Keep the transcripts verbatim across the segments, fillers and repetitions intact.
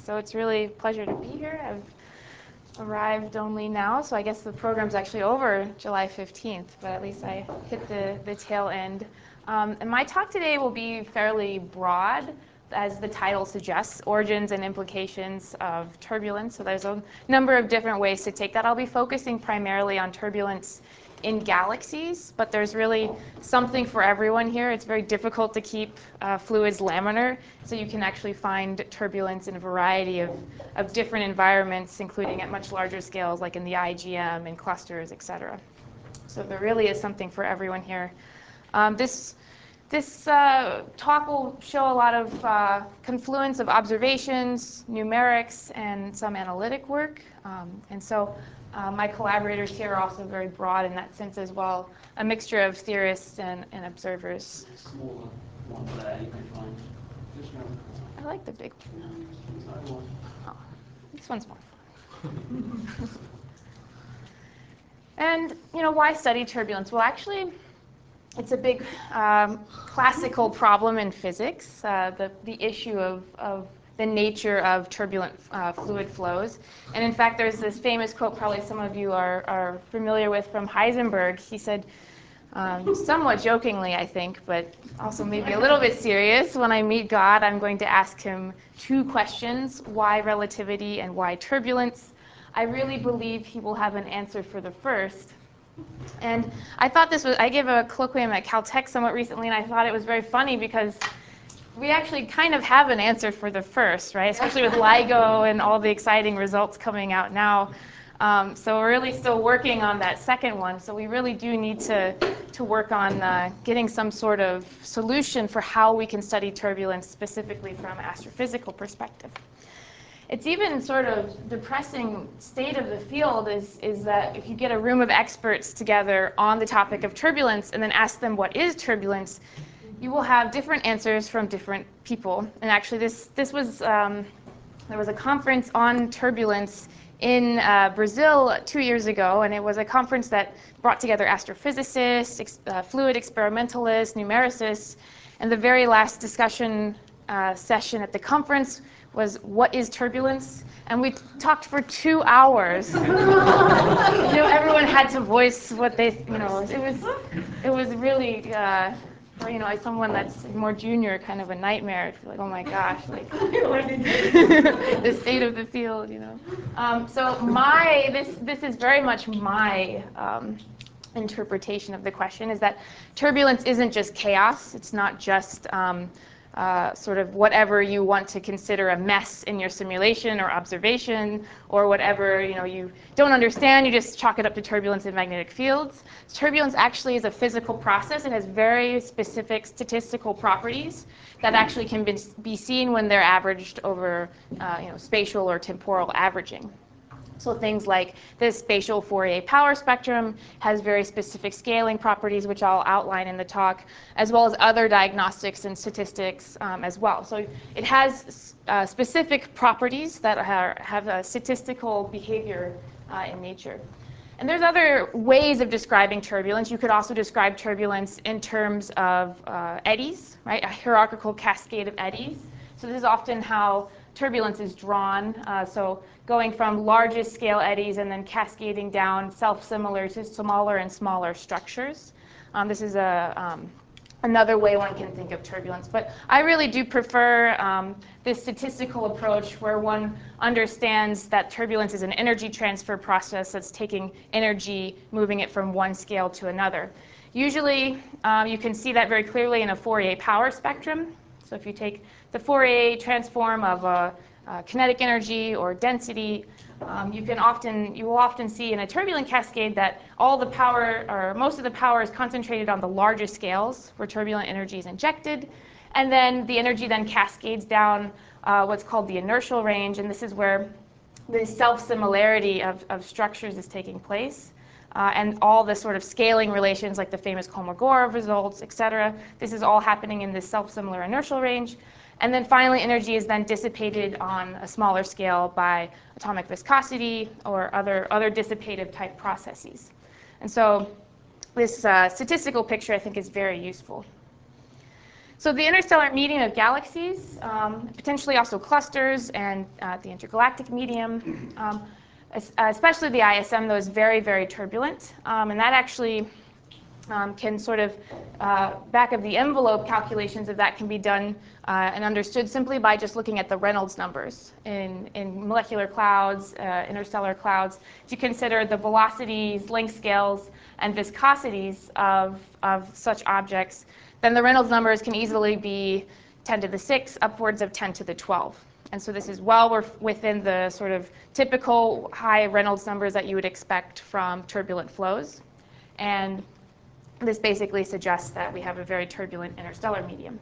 So it's really a pleasure to be here. I've arrived only now, so I guess the program's actually over July fifteenth, but at least I hit the, the tail end. Um, and my talk today will be fairly broad, as the title suggests, origins and implications of turbulence. So there's a number of different ways to take that. I'll be focusing primarily on turbulence in galaxies, but there's really something for everyone here. It's very difficult to keep uh, fluids laminar, so you can actually find turbulence in a variety of, of different environments, including at much larger scales, like in the I G M and clusters, et cetera. So there really is something for everyone here. Um, this this uh, talk will show a lot of uh, confluence of observations, numerics, and some analytic work. Um, and so uh, my collaborators here are also very broad in that sense as well, a mixture of theorists and, and observers. Smaller one there you can find. Just one. I like the big one. Oh, this one's more fun. And, you know, why study turbulence? Well, actually, it's a big um, classical problem in physics, uh, the, the issue of, of the nature of turbulent uh, fluid flows. And in fact, there's this famous quote probably some of you are, are familiar with from Heisenberg. He said, um, somewhat jokingly, I think, but also maybe a little bit serious, when I meet God, I'm going to ask him two questions, why relativity and why turbulence? I really believe he will have an answer for the first. And I thought this was, I gave a colloquium at Caltech somewhat recently, and I thought it was very funny because we actually kind of have an answer for the first, right? Especially with LIGO and all the exciting results coming out now. Um, so we're really still working on that second one. So we really do need to, to work on uh, getting some sort of solution for how we can study turbulence specifically from an astrophysical perspective. It's even sort of depressing state of the field is, is that if you get a room of experts together on the topic of turbulence and then ask them what is turbulence, you will have different answers from different people. And actually this, this was, um, there was a conference on turbulence in uh, Brazil two years ago, and it was a conference that brought together astrophysicists, ex uh, fluid experimentalists, numericists, and the very last discussion uh, session at the conference was, what is turbulence? And we talked for two hours. you know, everyone had to voice what they, you know, it was, it was really, uh, you know, as someone that's more junior, kind of a nightmare. I feel like, oh my gosh, like the state of the field, you know. Um, so my, this, this is very much my um, interpretation of the question, is that turbulence isn't just chaos. It's not just um, Uh, sort of whatever you want to consider a mess in your simulation or observation, or whatever you know you don't understand, you just chalk it up to turbulence in magnetic fields. Turbulence actually is a physical process. It has very specific statistical properties that actually can be, be seen when they're averaged over uh, you know, spatial or temporal averaging. So things like this spatial Fourier power spectrum has very specific scaling properties, which I'll outline in the talk, as well as other diagnostics and statistics um, as well. So it has uh, specific properties that are, have a statistical behavior uh, in nature. And there's other ways of describing turbulence. You could also describe turbulence in terms of uh, eddies, right? A hierarchical cascade of eddies. So this is often how turbulence is drawn. Uh, so going from largest scale eddies and then cascading down self-similar to smaller and smaller structures. Um, this is a, um, another way one can think of turbulence. But I really do prefer um, this statistical approach where one understands that turbulence is an energy transfer process that's taking energy, moving it from one scale to another. Usually um, you can see that very clearly in a Fourier power spectrum. So if you take the Fourier transform of a, a kinetic energy or density, um, you can often, you will often see in a turbulent cascade that all the power, or most of the power, is concentrated on the largest scales where turbulent energy is injected, and then the energy then cascades down uh, what's called the inertial range, and this is where the self-similarity of, of structures is taking place. Uh, and all the sort of scaling relations, like the famous Kolmogorov results, et cetera. This is all happening in this self-similar inertial range. And then finally, energy is then dissipated on a smaller scale by atomic viscosity or other, other dissipative type processes. And so this uh, statistical picture, I think, is very useful. So the interstellar medium of galaxies, um, potentially also clusters, and uh, the intergalactic medium, um, especially the I S M, though, is very, very turbulent. Um, and that actually um, can sort of, uh, back of the envelope calculations of that can be done uh, and understood simply by just looking at the Reynolds numbers in, in molecular clouds, uh, interstellar clouds, to consider the velocities, length scales, and viscosities of, of such objects. Then the Reynolds numbers can easily be ten to the six, upwards of ten to the twelve. And so this is well within the sort of typical high Reynolds numbers that you would expect from turbulent flows. And this basically suggests that we have a very turbulent interstellar medium.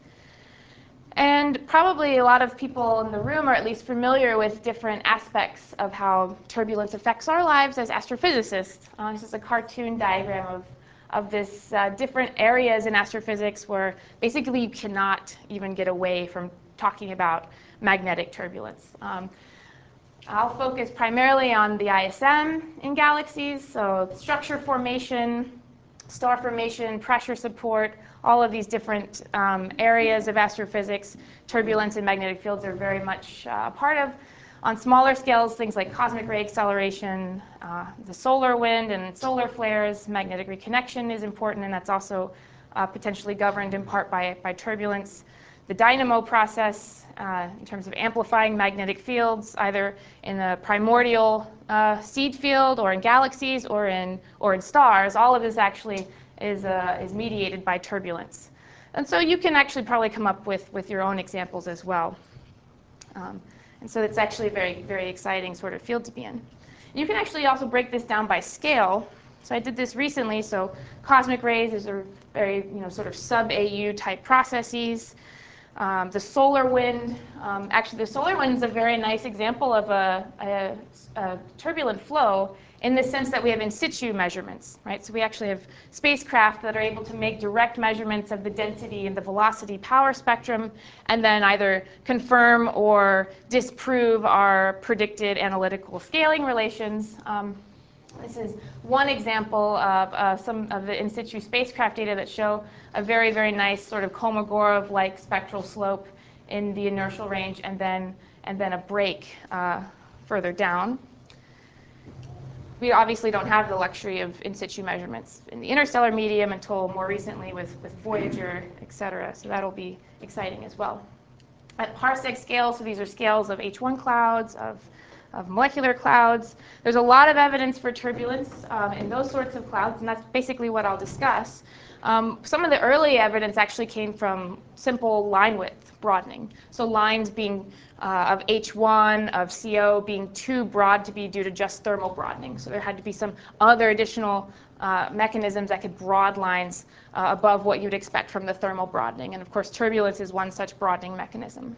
And probably a lot of people in the room are at least familiar with different aspects of how turbulence affects our lives as astrophysicists. Uh, this is a cartoon diagram of of this uh, different areas in astrophysics where basically you cannot even get away from talking about magnetic turbulence. Um, I'll focus primarily on the I S M in galaxies, so structure formation, star formation, pressure support, all of these different um, areas of astrophysics, turbulence and magnetic fields are very much uh, a part of. On smaller scales, things like cosmic ray acceleration, uh, the solar wind and solar flares, magnetic reconnection is important, and that's also uh, potentially governed in part by, by turbulence. The dynamo process, uh, in terms of amplifying magnetic fields, either in the primordial uh, seed field or in galaxies or in, or in stars, all of this actually is, uh, is mediated by turbulence. And so you can actually probably come up with, with your own examples as well. Um, And so it's actually a very, very exciting sort of field to be in. You can actually also break this down by scale. So I did this recently. So cosmic rays, these are very, you know, sort of sub-A U type processes. Um, the solar wind, um, actually the solar wind is a very nice example of a, a, a turbulent flow in the sense that we have in situ measurements, right? So we actually have spacecraft that are able to make direct measurements of the density and the velocity power spectrum, and then either confirm or disprove our predicted analytical scaling relations. Um, This is one example of uh, some of the in situ spacecraft data that show a very, very nice sort of Kolmogorov-like spectral slope in the inertial range, and then, and then a break uh, further down. We obviously don't have the luxury of in situ measurements in the interstellar medium until more recently with, with Voyager, et cetera. So that'll be exciting as well. At parsec scale, so these are scales of H one clouds, of of molecular clouds. There's a lot of evidence for turbulence um, in those sorts of clouds, and that's basically what I'll discuss. Um, some of the early evidence actually came from simple line width broadening. So lines being uh, of H one, of C O being too broad to be due to just thermal broadening. So there had to be some other additional uh, mechanisms that could broad lines uh, above what you'd expect from the thermal broadening. And of course, turbulence is one such broadening mechanism.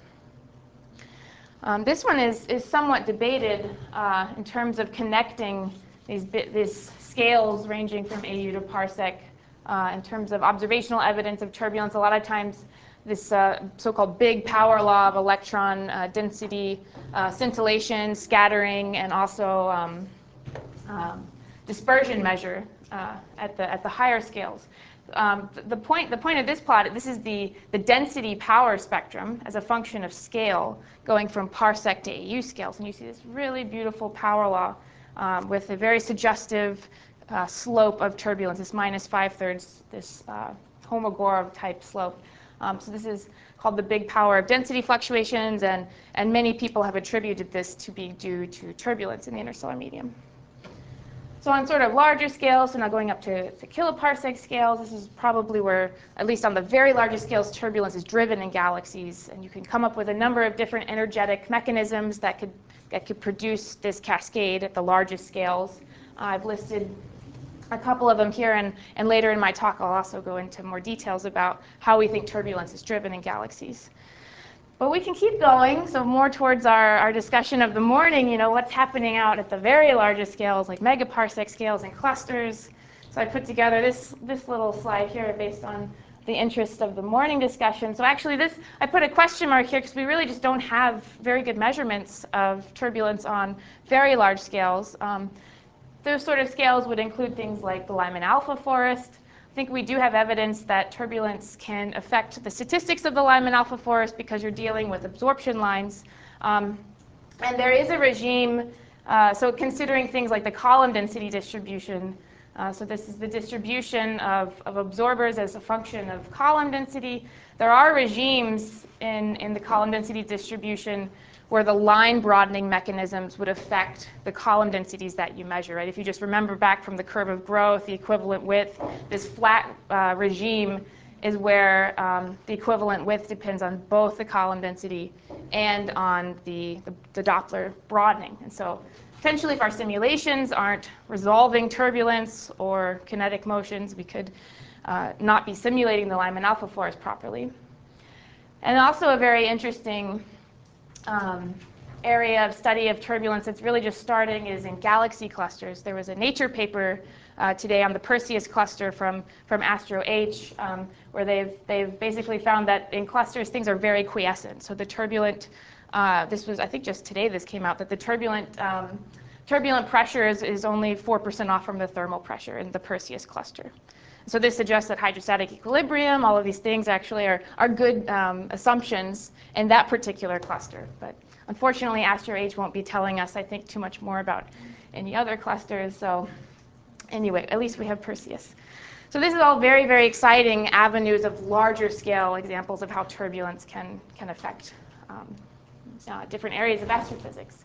Um, this one is, is somewhat debated uh, in terms of connecting these, bit, these scales ranging from A U to parsec uh, in terms of observational evidence of turbulence. A lot of times this uh, so-called big power law of electron uh, density, uh, scintillation, scattering, and also um, um, dispersion measure uh, at, the, at the higher scales. Um, the, point, the point of this plot, this is the, the density power spectrum as a function of scale going from parsec to A U scales. And you see this really beautiful power law um, with a very suggestive uh, slope of turbulence, this minus five-thirds, this uh, Kolmogorov type slope. Um, so this is called the big power of density fluctuations, and, and many people have attributed this to be due to turbulence in the interstellar medium. So on sort of larger scales, so now going up to, to kiloparsec scales, this is probably where, at least on the very largest scales, turbulence is driven in galaxies. And you can come up with a number of different energetic mechanisms that could, that could produce this cascade at the largest scales. Uh, I've listed a couple of them here, and, and later in my talk I'll also go into more details about how we think turbulence is driven in galaxies. But we can keep going, so more towards our, our discussion of the morning, you know, what's happening out at the very largest scales, like megaparsec scales and clusters. So I put together this, this little slide here based on the interest of the morning discussion. So actually this, I put a question mark here because we really just don't have very good measurements of turbulence on very large scales. Um, those sort of scales would include things like the Lyman alpha forest, think we do have evidence that turbulence can affect the statistics of the Lyman alpha forest because you're dealing with absorption lines. Um, and there is a regime, uh, so considering things like the column density distribution, uh, so this is the distribution of, of absorbers as a function of column density. There are regimes in, in the column density distribution where the line broadening mechanisms would affect the column densities that you measure, right? If you just remember back from the curve of growth, the equivalent width, this flat uh, regime is where um, the equivalent width depends on both the column density and on the, the, the Doppler broadening. And so potentially if our simulations aren't resolving turbulence or kinetic motions, we could uh, not be simulating the Lyman alpha forest properly. And also a very interesting Um, area of study of turbulence that's really just starting is in galaxy clusters. There was a Nature paper uh, today on the Perseus cluster from, from AstroH, um, where they've, they've basically found that in clusters things are very quiescent. So the turbulent, uh, this was, I think just today this came out, that the turbulent, um, turbulent pressure is, is only four percent off from the thermal pressure in the Perseus cluster. So this suggests that hydrostatic equilibrium, all of these things actually are, are good um, assumptions in that particular cluster. But unfortunately, AstroH won't be telling us, I think, too much more about any other clusters. So anyway, at least we have Perseus. So this is all very, very exciting avenues of larger scale examples of how turbulence can, can affect um, uh, different areas of astrophysics.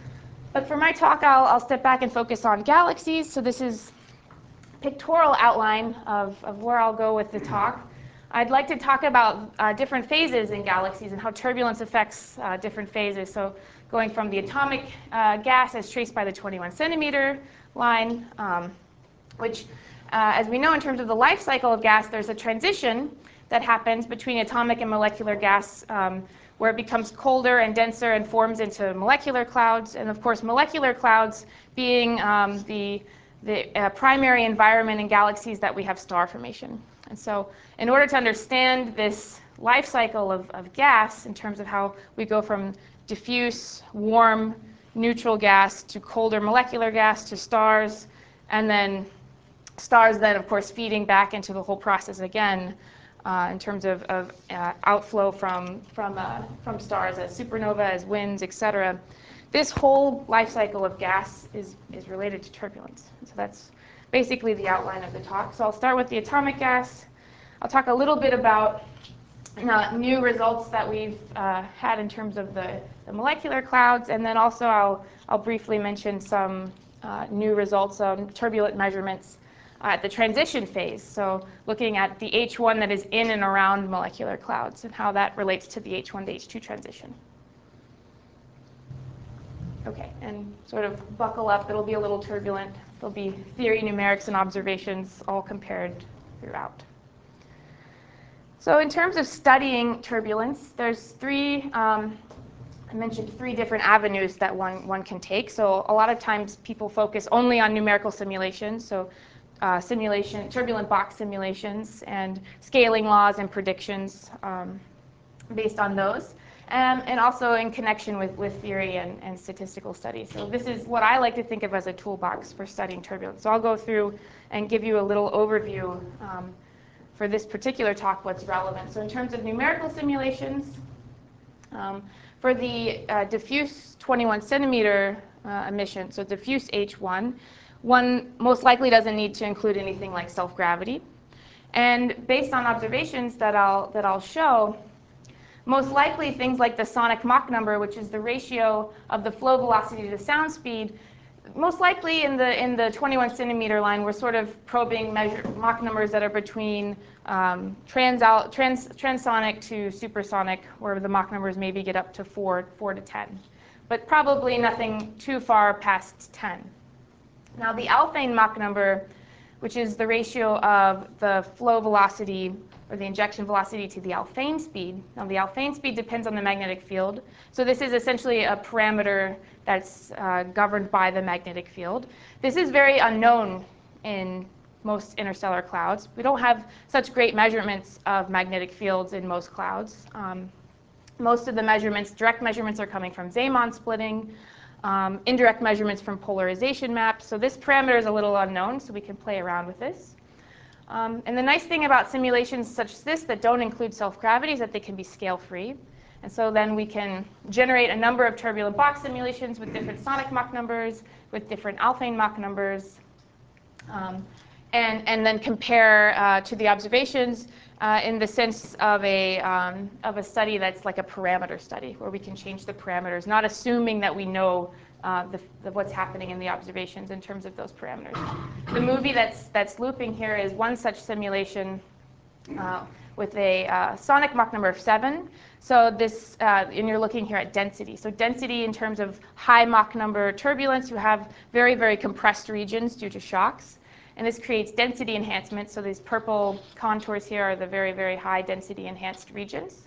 But for my talk, I'll, I'll step back and focus on galaxies. So this is pictorial outline of, of where I'll go with the talk. I'd like to talk about uh, different phases in galaxies and how turbulence affects uh, different phases. So going from the atomic uh, gas as traced by the twenty-one centimeter line, um, which, uh, as we know in terms of the life cycle of gas, there's a transition that happens between atomic and molecular gas um, where it becomes colder and denser and forms into molecular clouds. And of course, molecular clouds being um, the the uh, primary environment in galaxies that we have star formation. And so in order to understand this life cycle of, of gas in terms of how we go from diffuse, warm, neutral gas to colder molecular gas to stars, and then stars then, of course, feeding back into the whole process again uh, in terms of, of uh, outflow from, from, uh, from stars as supernova, as winds, et cetera. This whole life cycle of gas is, is related to turbulence. So that's basically the outline of the talk. So I'll start with the atomic gas. I'll talk a little bit about uh, new results that we've uh, had in terms of the, the molecular clouds, and then also I'll, I'll briefly mention some uh, new results on turbulent measurements uh, at the transition phase. So looking at the H one that is in and around molecular clouds and how that relates to the H one to H two transition. Okay, and sort of buckle up, it'll be a little turbulent. There'll be theory, numerics, and observations all compared throughout. So in terms of studying turbulence, there's three, um, I mentioned three different avenues that one, one can take. So a lot of times people focus only on numerical simulations, so uh, simulation, turbulent box simulations, and scaling laws and predictions um, based on those. Um, and also in connection with, with theory and, and statistical studies. So this is what I like to think of as a toolbox for studying turbulence. So I'll go through and give you a little overview um, for this particular talk, what's relevant. So in terms of numerical simulations, um, for the uh, diffuse twenty-one centimeter uh, emission, so diffuse H one, one most likely doesn't need to include anything like self-gravity. And based on observations that I'll, that I'll show, most likely things like the sonic Mach number, which is the ratio of the flow velocity to the sound speed, most likely in the in the twenty-one centimeter line, we're sort of probing measure, Mach numbers that are between um, trans, trans, transonic to supersonic, where the Mach numbers maybe get up to four, four to ten. But probably nothing too far past ten. Now the Alfvén Mach number, which is the ratio of the flow velocity or the injection velocity to the Alfvén speed. Now the Alfvén speed depends on the magnetic field. So this is essentially a parameter that's uh, governed by the magnetic field. This is very unknown in most interstellar clouds. We don't have such great measurements of magnetic fields in most clouds. Um, most of the measurements, direct measurements, are coming from Zeeman splitting, um, indirect measurements from polarization maps. So this parameter is a little unknown, so we can play around with this. Um, and the nice thing about simulations such as this that don't include self-gravity is that they can be scale-free. And so then we can generate a number of turbulent box simulations with different sonic Mach numbers, with different Alfvén Mach numbers, um, and, and then compare uh, to the observations uh, in the sense of a, um, of a study that's like a parameter study, where we can change the parameters, not assuming that we know uh, the, the, what's happening in the observations in terms of those parameters. The movie that's, that's looping here is one such simulation uh, with a uh, sonic Mach number of seven. So this, uh, and you're looking here at density. So density in terms of high Mach number turbulence, you have very, very compressed regions due to shocks. And this creates density enhancement. So these purple contours here are the very, very high density enhanced regions.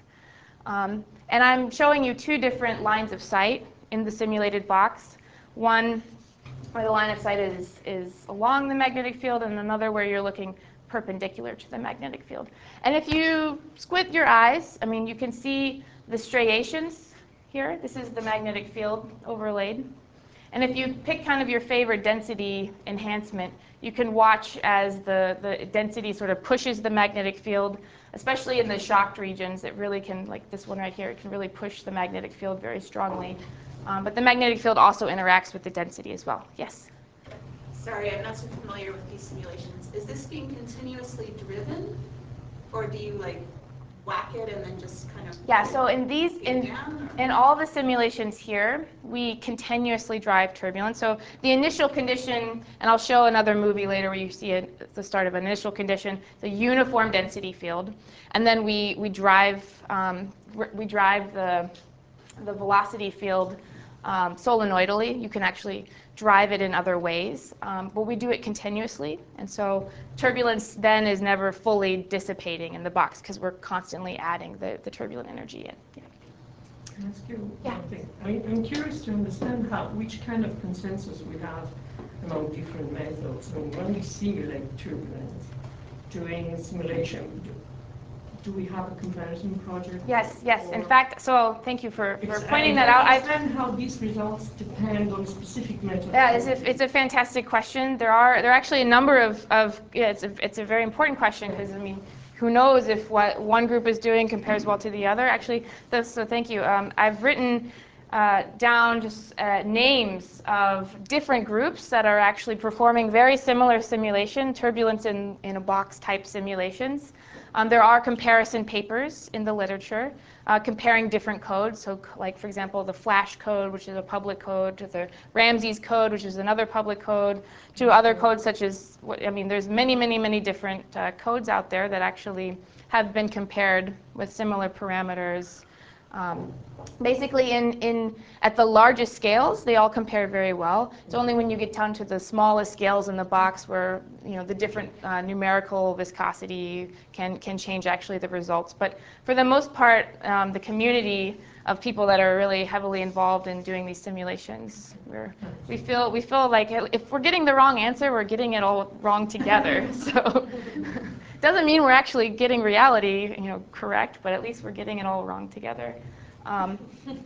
Um, and I'm showing you two different lines of sight in the simulated box. One where the line of sight is, is along the magnetic field, and another where you're looking perpendicular to the magnetic field. And if you squint your eyes, I mean, you can see the striations here. This is the magnetic field overlaid. And if you pick kind of your favorite density enhancement, you can watch as the, the density sort of pushes the magnetic field, especially in the shocked regions. It really can, like this one right here, it can really push the magnetic field very strongly. Um, but the magnetic field also interacts with the density as well. Yes? Sorry, I'm not so familiar with these simulations. Is this being continuously driven, or do you like whack it and then just kind of Yeah, so in these, in, down, in all the simulations here, we continuously drive turbulence. So the initial condition, and I'll show another movie later where you see it at the start of an initial condition, the uniform density field. And then we, we drive, um, we drive the, the velocity field um, solenoidally. You can actually drive it in other ways, um, but we do it continuously. And so turbulence then is never fully dissipating in the box because we're constantly adding the, the turbulent energy in. Yeah. Can I ask you Yeah. one thing? I, I'm curious to understand how, which kind of consensus we have among different methods. And when we simulate turbulence, doing simulation, do, do we have a comparison project? Yes, yes. In Or- fact, so thank you for, for Because pointing I that out. I I've, understand how these results depend on specific methods. Yeah, it's a, it's a fantastic question. There are there are actually a number of, of yeah, it's a, it's a very important question because, I mean, who knows if what one group is doing compares well to the other. Actually, that's, so thank you. Um, I've written uh, down just uh, names of different groups that are actually performing very similar simulation, turbulence in, in a box type simulations. Um, there are comparison papers in the literature uh, comparing different codes. So like, for example, the Flash code, which is a public code, to the Ramses code, which is another public code, to other codes such as, I mean, there's many, many, many different uh, codes out there that actually have been compared with similar parameters. Um, basically, in, in, at the largest scales, they all compare very well. It's only when you get down to the smallest scales in the box where, you know, the different uh, numerical viscosity can, can change actually the results. But for the most part, um, the community of people that are really heavily involved in doing these simulations, we're, we feel we feel like if we're getting the wrong answer, we're getting it all wrong together. So doesn't mean we're actually getting reality, you know, correct, but at least we're getting it all wrong together. Um,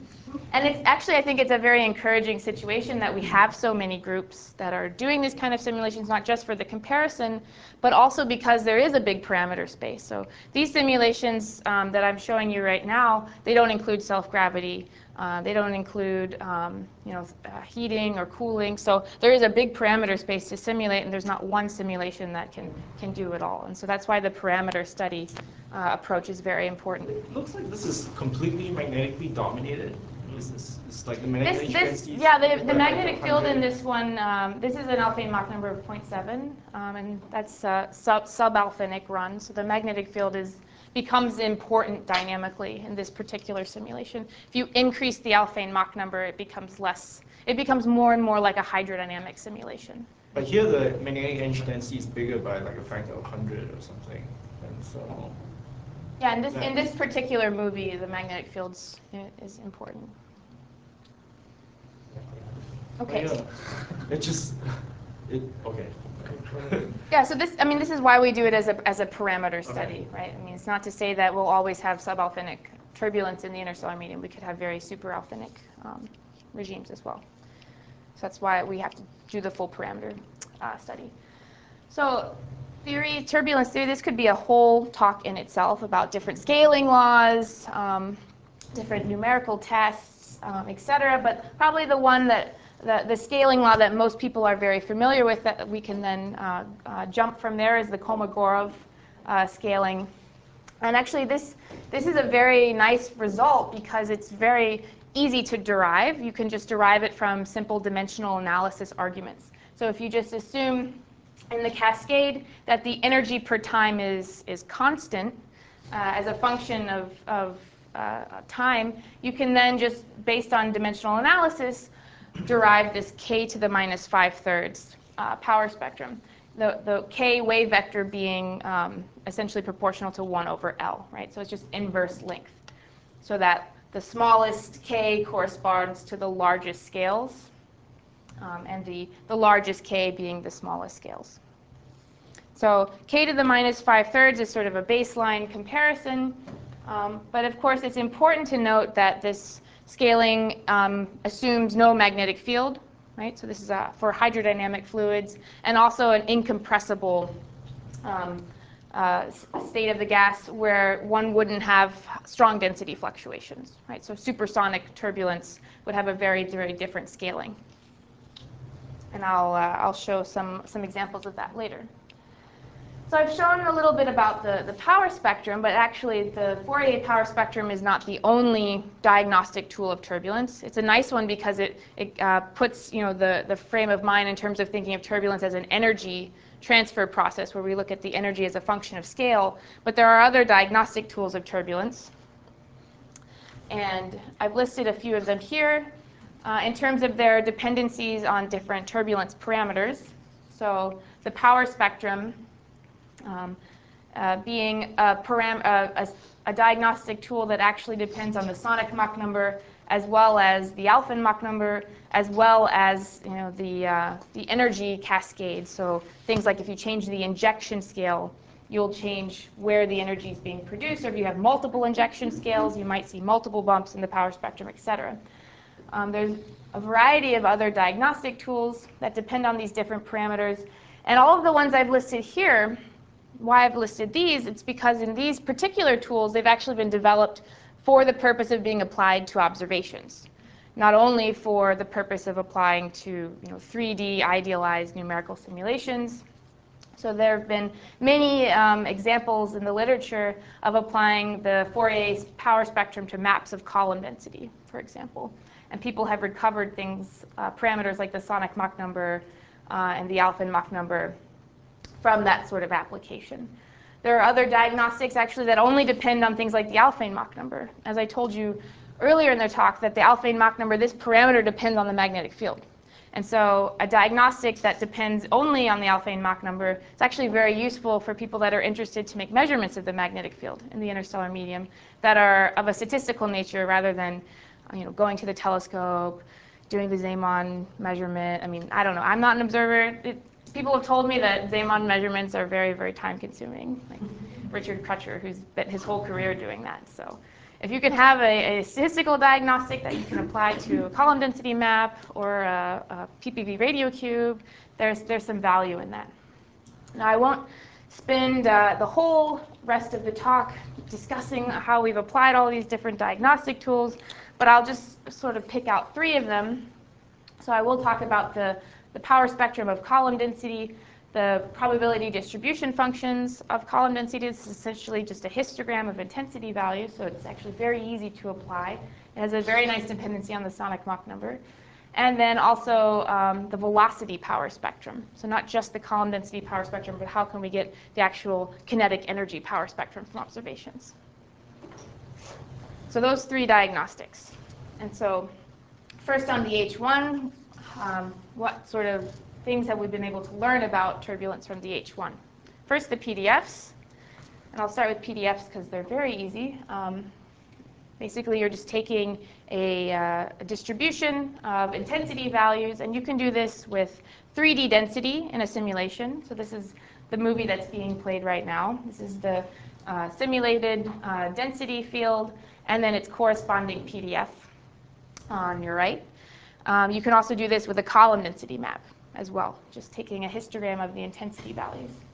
and it's actually, I think it's a very encouraging situation that we have so many groups that are doing these kind of simulations, not just for the comparison, but also because there is a big parameter space. So these simulations um, that I'm showing you right now, they don't include self-gravity. Uh, they don't include um, you know, uh, heating or cooling. So there is a big parameter space to simulate, and there's not one simulation that can, can do it all. And so that's why the parameter study uh, approach is very important. It looks like this is completely magnetically dominated. Is this it's like the This, magnetic this, frequencies? yeah, the, the like magnetic field in one hundred? this one, um, this is an Alfvén Mach number of zero point seven, um, and that's a sub, subalfinic run. So the magnetic field is becomes important dynamically in this particular simulation. If you increase the Alfvén Mach number, it becomes less, it becomes more and more like a hydrodynamic simulation. But here the magnetic energy density is bigger by like a factor of one hundred or something. And so Yeah, in this, in this particular movie, the magnetic field is important. Okay. yeah, it just it okay. Yeah, so this, I mean, this is why we do it as a, as a parameter study, right? I mean, it's not to say that we'll always have subalfinic turbulence in the interstellar medium. We could have very superalfinic um, regimes as well. So that's why we have to do the full parameter uh, study. So theory, turbulence theory, this could be a whole talk in itself about different scaling laws, um, different numerical tests, um, et cetera. But probably the one that, the, the scaling law that most people are very familiar with that we can then uh, uh, jump from there is the Kolmogorov uh, scaling. And actually this, this is a very nice result because it's very easy to derive. You can just derive it from simple dimensional analysis arguments. So if you just assume in the cascade that the energy per time is, is constant uh, as a function of, of uh, time, you can then just, based on dimensional analysis, derive this k to the minus five thirds uh, power spectrum. The, the k wave vector being um, essentially proportional to one over L, right? So it's just inverse length. So that the smallest k corresponds to the largest scales, um, and the, the largest k being the smallest scales. So k to the minus five thirds is sort of a baseline comparison. Um, but of course, it's important to note that this scaling um, assumes no magnetic field, right? So this is uh, for hydrodynamic fluids, and also an incompressible um, uh, state of the gas where one wouldn't have strong density fluctuations, right? So supersonic turbulence would have a very, very different scaling. And I'll, uh, I'll show some, some examples of that later. So I've shown a little bit about the, the power spectrum, but actually the Fourier power spectrum is not the only diagnostic tool of turbulence. It's a nice one because it, it uh, puts you know, the, the frame of mind in terms of thinking of turbulence as an energy transfer process where we look at the energy as a function of scale. But there are other diagnostic tools of turbulence. And I've listed a few of them here uh, in terms of their dependencies on different turbulence parameters. So the power spectrum Um, uh, being a, param a, a, a diagnostic tool that actually depends on the sonic Mach number, as well as the Alfvén Mach number, as well as you know, the, uh, the energy cascade. So things like if you change the injection scale, you'll change where the energy is being produced. Or if you have multiple injection scales, you might see multiple bumps in the power spectrum, et cetera. Um, there's a variety of other diagnostic tools that depend on these different parameters. And all of the ones I've listed here, why I've listed these, it's because in these particular tools, they've actually been developed for the purpose of being applied to observations, not only for the purpose of applying to you know, three D idealized numerical simulations. So there have been many um, examples in the literature of applying the Fourier's power spectrum to maps of column density, for example. And people have recovered things, uh, parameters like the sonic Mach number uh, and the Alfvén Mach number from that sort of application. There are other diagnostics actually that only depend on things like the Alfvén Mach number. As I told you earlier in the talk, that the Alfvén Mach number, this parameter depends on the magnetic field. And so a diagnostic that depends only on the Alfvén Mach number is actually very useful for people that are interested to make measurements of the magnetic field in the interstellar medium that are of a statistical nature rather than you know, going to the telescope, doing the Zeeman measurement. I mean, I don't know. I'm not an observer. It, People have told me that Zeeman measurements are very, very time-consuming, like Richard Crutcher, who's spent his whole career doing that. So if you can have a, a statistical diagnostic that you can apply to a column density map or a, a P P V radio cube, there's, there's some value in that. Now, I won't spend uh, the whole rest of the talk discussing how we've applied all these different diagnostic tools, but I'll just sort of pick out three of them. So I will talk about the the power spectrum of column density, the probability distribution functions of column density. This is essentially just a histogram of intensity values, so it's actually very easy to apply. It has a very nice dependency on the sonic Mach number. And then also um, the velocity power spectrum. So not just the column density power spectrum, but how can we get the actual kinetic energy power spectrum from observations. So those three diagnostics. And so first on the H one, Um, what sort of things have we been able to learn about turbulence from the H one? First, the P D Fs. And I'll start with P D Fs because they're very easy. Um, basically, you're just taking a, uh, a distribution of intensity values, and you can do this with three D density in a simulation. So this is the movie that's being played right now. This is the uh, simulated uh, density field, and then its corresponding P D F on your right. Um, you can also do this with a column density map as well, just taking a histogram of the intensity values.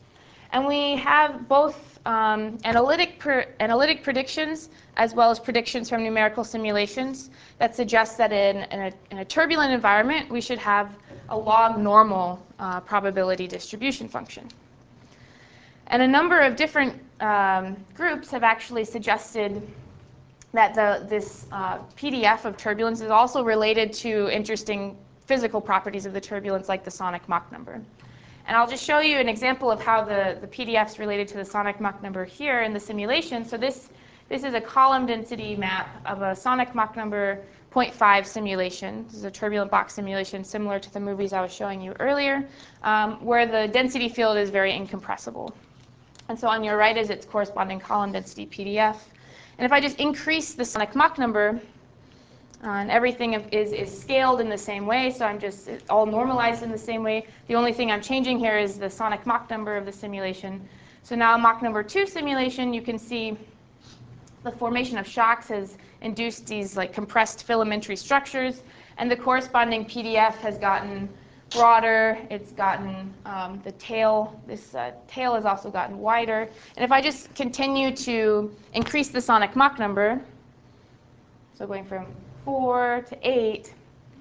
And we have both um, analytic, per, analytic predictions as well as predictions from numerical simulations that suggest that in, in, a, in a turbulent environment, we should have a log normal uh, probability distribution function. And a number of different um, groups have actually suggested that the, this uh, P D F of turbulence is also related to interesting physical properties of the turbulence, like the sonic Mach number. And I'll just show you an example of how the, the P D F is related to the sonic Mach number here in the simulation. So this, this is a column density map of a sonic Mach number zero point five simulation. This is a turbulent box simulation similar to the movies I was showing you earlier, um, where the density field is very incompressible. And so on your right is its corresponding column density P D F. And if I just increase the sonic Mach number, Uh, and everything is, is scaled in the same way, so I'm just it's all normalized in the same way. The only thing I'm changing here is the sonic Mach number of the simulation. So now Mach number two simulation, you can see the formation of shocks has induced these like compressed filamentary structures, and the corresponding P D F has gotten broader. It's gotten um, the tail. This uh, tail has also gotten wider. And if I just continue to increase the sonic Mach number, so going from four to eight,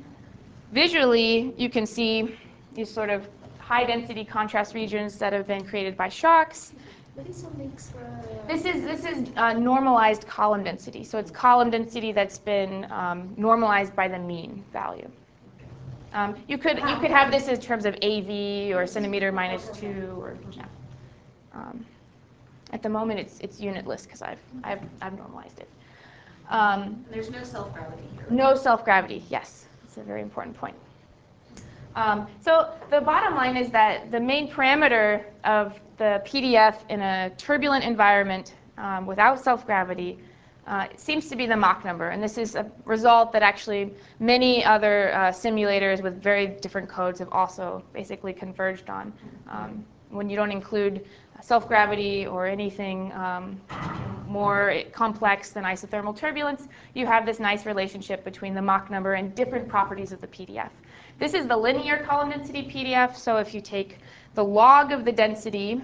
visually you can see these sort of high density contrast regions that have been created by shocks. This is, this is uh, normalized column density. So it's column density that's been um, normalized by the mean value. Um, you could, you could have this in terms of A V or centimeter minus two. Or, yeah. um, at the moment it's, it's unitless because I've, I've, I've normalized it. Um, There's no self-gravity here. No self-gravity, yes. It's a very important point. Um, so the bottom line is that the main parameter of the P D F in a turbulent environment um, without self-gravity uh, seems to be the Mach number. And this is a result that actually many other uh, simulators with very different codes have also basically converged on. Um, when you don't include self-gravity or anything um, more complex than isothermal turbulence, you have this nice relationship between the Mach number and different properties of the P D F. This is the linear column density P D F, so if you take the log of the density,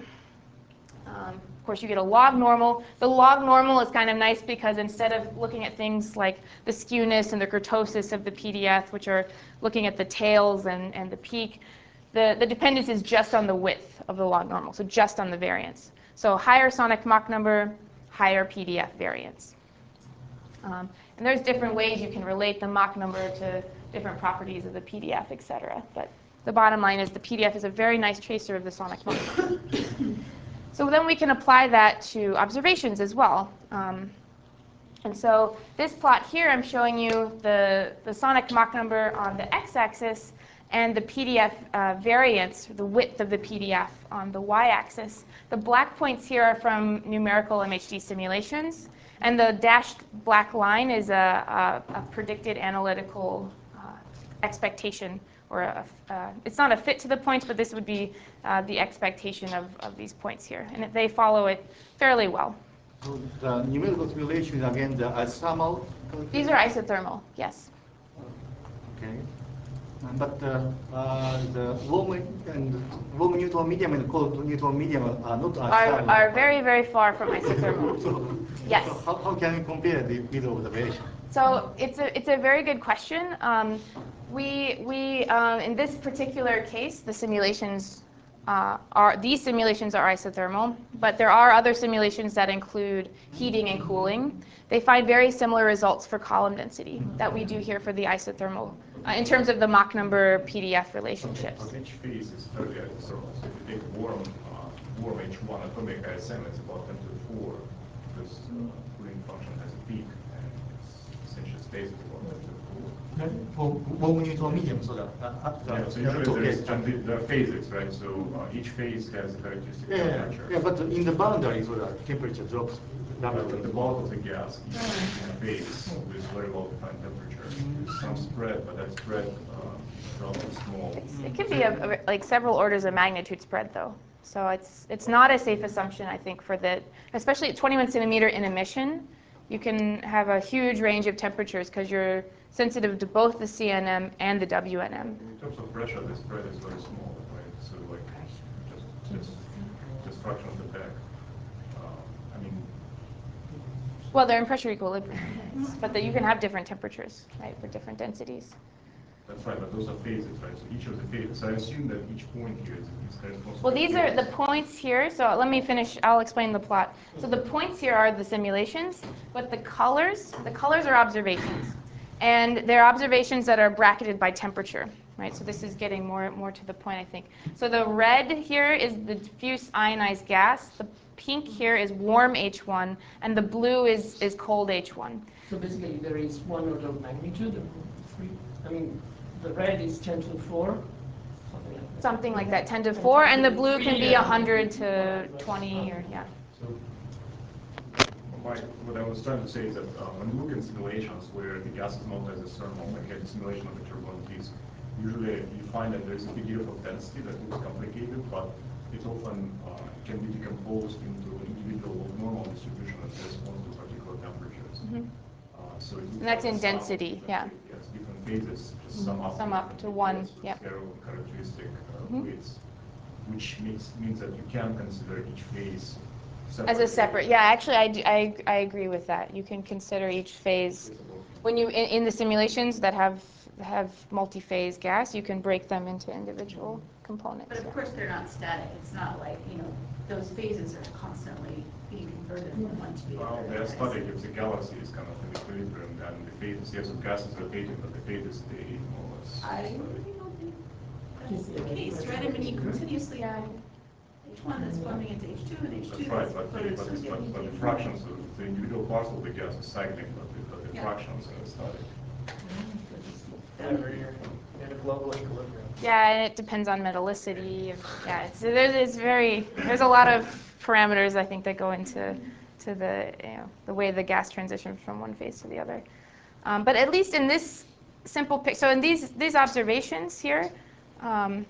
um, of course you get a log normal. The log normal is kind of nice because instead of looking at things like the skewness and the kurtosis of the P D F, which are looking at the tails and, and the peak, the, the dependence is just on the width of the log normal, so just on the variance. So higher sonic Mach number, higher P D F variance. Um, and there's different ways you can relate the Mach number to different properties of the P D F, et cetera. But the bottom line is the P D F is a very nice tracer of the sonic Mach number. So then we can apply that to observations as well. Um, and so this plot here, I'm showing you the, the sonic Mach number on the x-axis and the P D F uh, variance, the width of the P D F on the y-axis. The black points here are from numerical M H D simulations, and the dashed black line is a, a, a predicted analytical uh, expectation, or a, uh, it's not a fit to the points, but this would be uh, the expectation of, of these points here, and they follow it fairly well. So the numerical simulation, again, the isothermal? These are isothermal, yes. Okay. But uh, uh, the warm and warm neutral medium and cold neutral medium are not Are, are very, very far from isothermal. so, Yes. So how, how can we compare the with observation? So it's a, it's a very good question. Um, we, we um, in this particular case, the simulations uh, are, these simulations are isothermal, but there are other simulations that include heating and cooling. They find very similar results for column density that we do here for the isothermal, uh, in terms of the Mach number P D F relationships. Each phase is fairly isothermal. So if you take warm, uh, warm H one atomic I S M, it's about ten to the four. This uh, cooling function has a peak, and it's essentially stays at about ten to the four. Warm neutral medium, so that. Uh, Yeah, so usually there is the phases, right? So uh, each phase has a characteristic yeah, temperature. yeah, but in the boundary, so the temperature drops But rapidly. the bulk of the gas is in a phase with very well-defined temperature. There's some spread, but that spread uh, is relatively small. It's, it can be a, a, like several orders of magnitude spread, though. So it's it's not a safe assumption, I think, for the, especially at twenty-one centimeter in emission, you can have a huge range of temperatures because you're sensitive to both the C N M and the W N M. In terms of pressure, the spread is very small, right? So like just just just construction of the deck. Uh, I mean, Well, they're in pressure equilibrium, but that you can have different temperatures, right, for different densities. that's right, but those are phases, right? So each of the phases. So I assume that each point here is, is corresponds to Well, a these are phase. the points here, so let me finish, I'll explain the plot. So the points here are the simulations, but the colors, the colors are observations. And they're observations that are bracketed by temperature, right? So this is getting more, more to the point, I think. So the red here is the diffuse ionized gas, the pink here is warm H one, and the blue is, is cold H one. So basically, there is one order of magnitude, of three. I mean, the red is ten to the four, something like that. Something like that, ten to four, and the blue can be one hundred to twenty, or yeah. So my, what I was trying to say is that uh, when you look at simulations where the gas is not as a thermal, like a simulation of a turbulent disk, usually you find that there's a P D F of density that looks complicated, but it often uh, can be decomposed into an individual normal distribution that corresponds to particular temperatures. Mm-hmm. Uh, so it looks And that's like in a sum of density, different- yeah. Yes, different phases, just sum up. Sum up different to P D Fs one, with yep. zero characteristic uh, Mhm. weights, which means, means that you can consider each phase As a separate, yeah, actually, I, do- I, I agree with that. You can consider each phase. When you, in, in the simulations that have, have multi-phase gas, you can break them into individual components. But of yeah. course, they're not static. It's not like, you know, those phases are constantly being converted from one to the Well, other. they're static. If the galaxy is kind of in equilibrium, then the phases, yes, of gas is rotating, but the phases stay more or less I static. don't think That's the case, right? I mean, you continuously have H one that's bumping into H two and H two That's right, that's but the, bumping but, into the, but, but the H fractions of the individual parts of the gas is cycling, but the, but the Yeah. fractions are static. Whenever you're in a global equilibrium. Yeah, and it depends on metallicity. and- Yeah, it's, there's, it's very, there's a lot of parameters, I think, that go into to the, you know, the way the gas transitions from one phase to the other. Um, but at least in this simple pic, so in these, these observations here, um,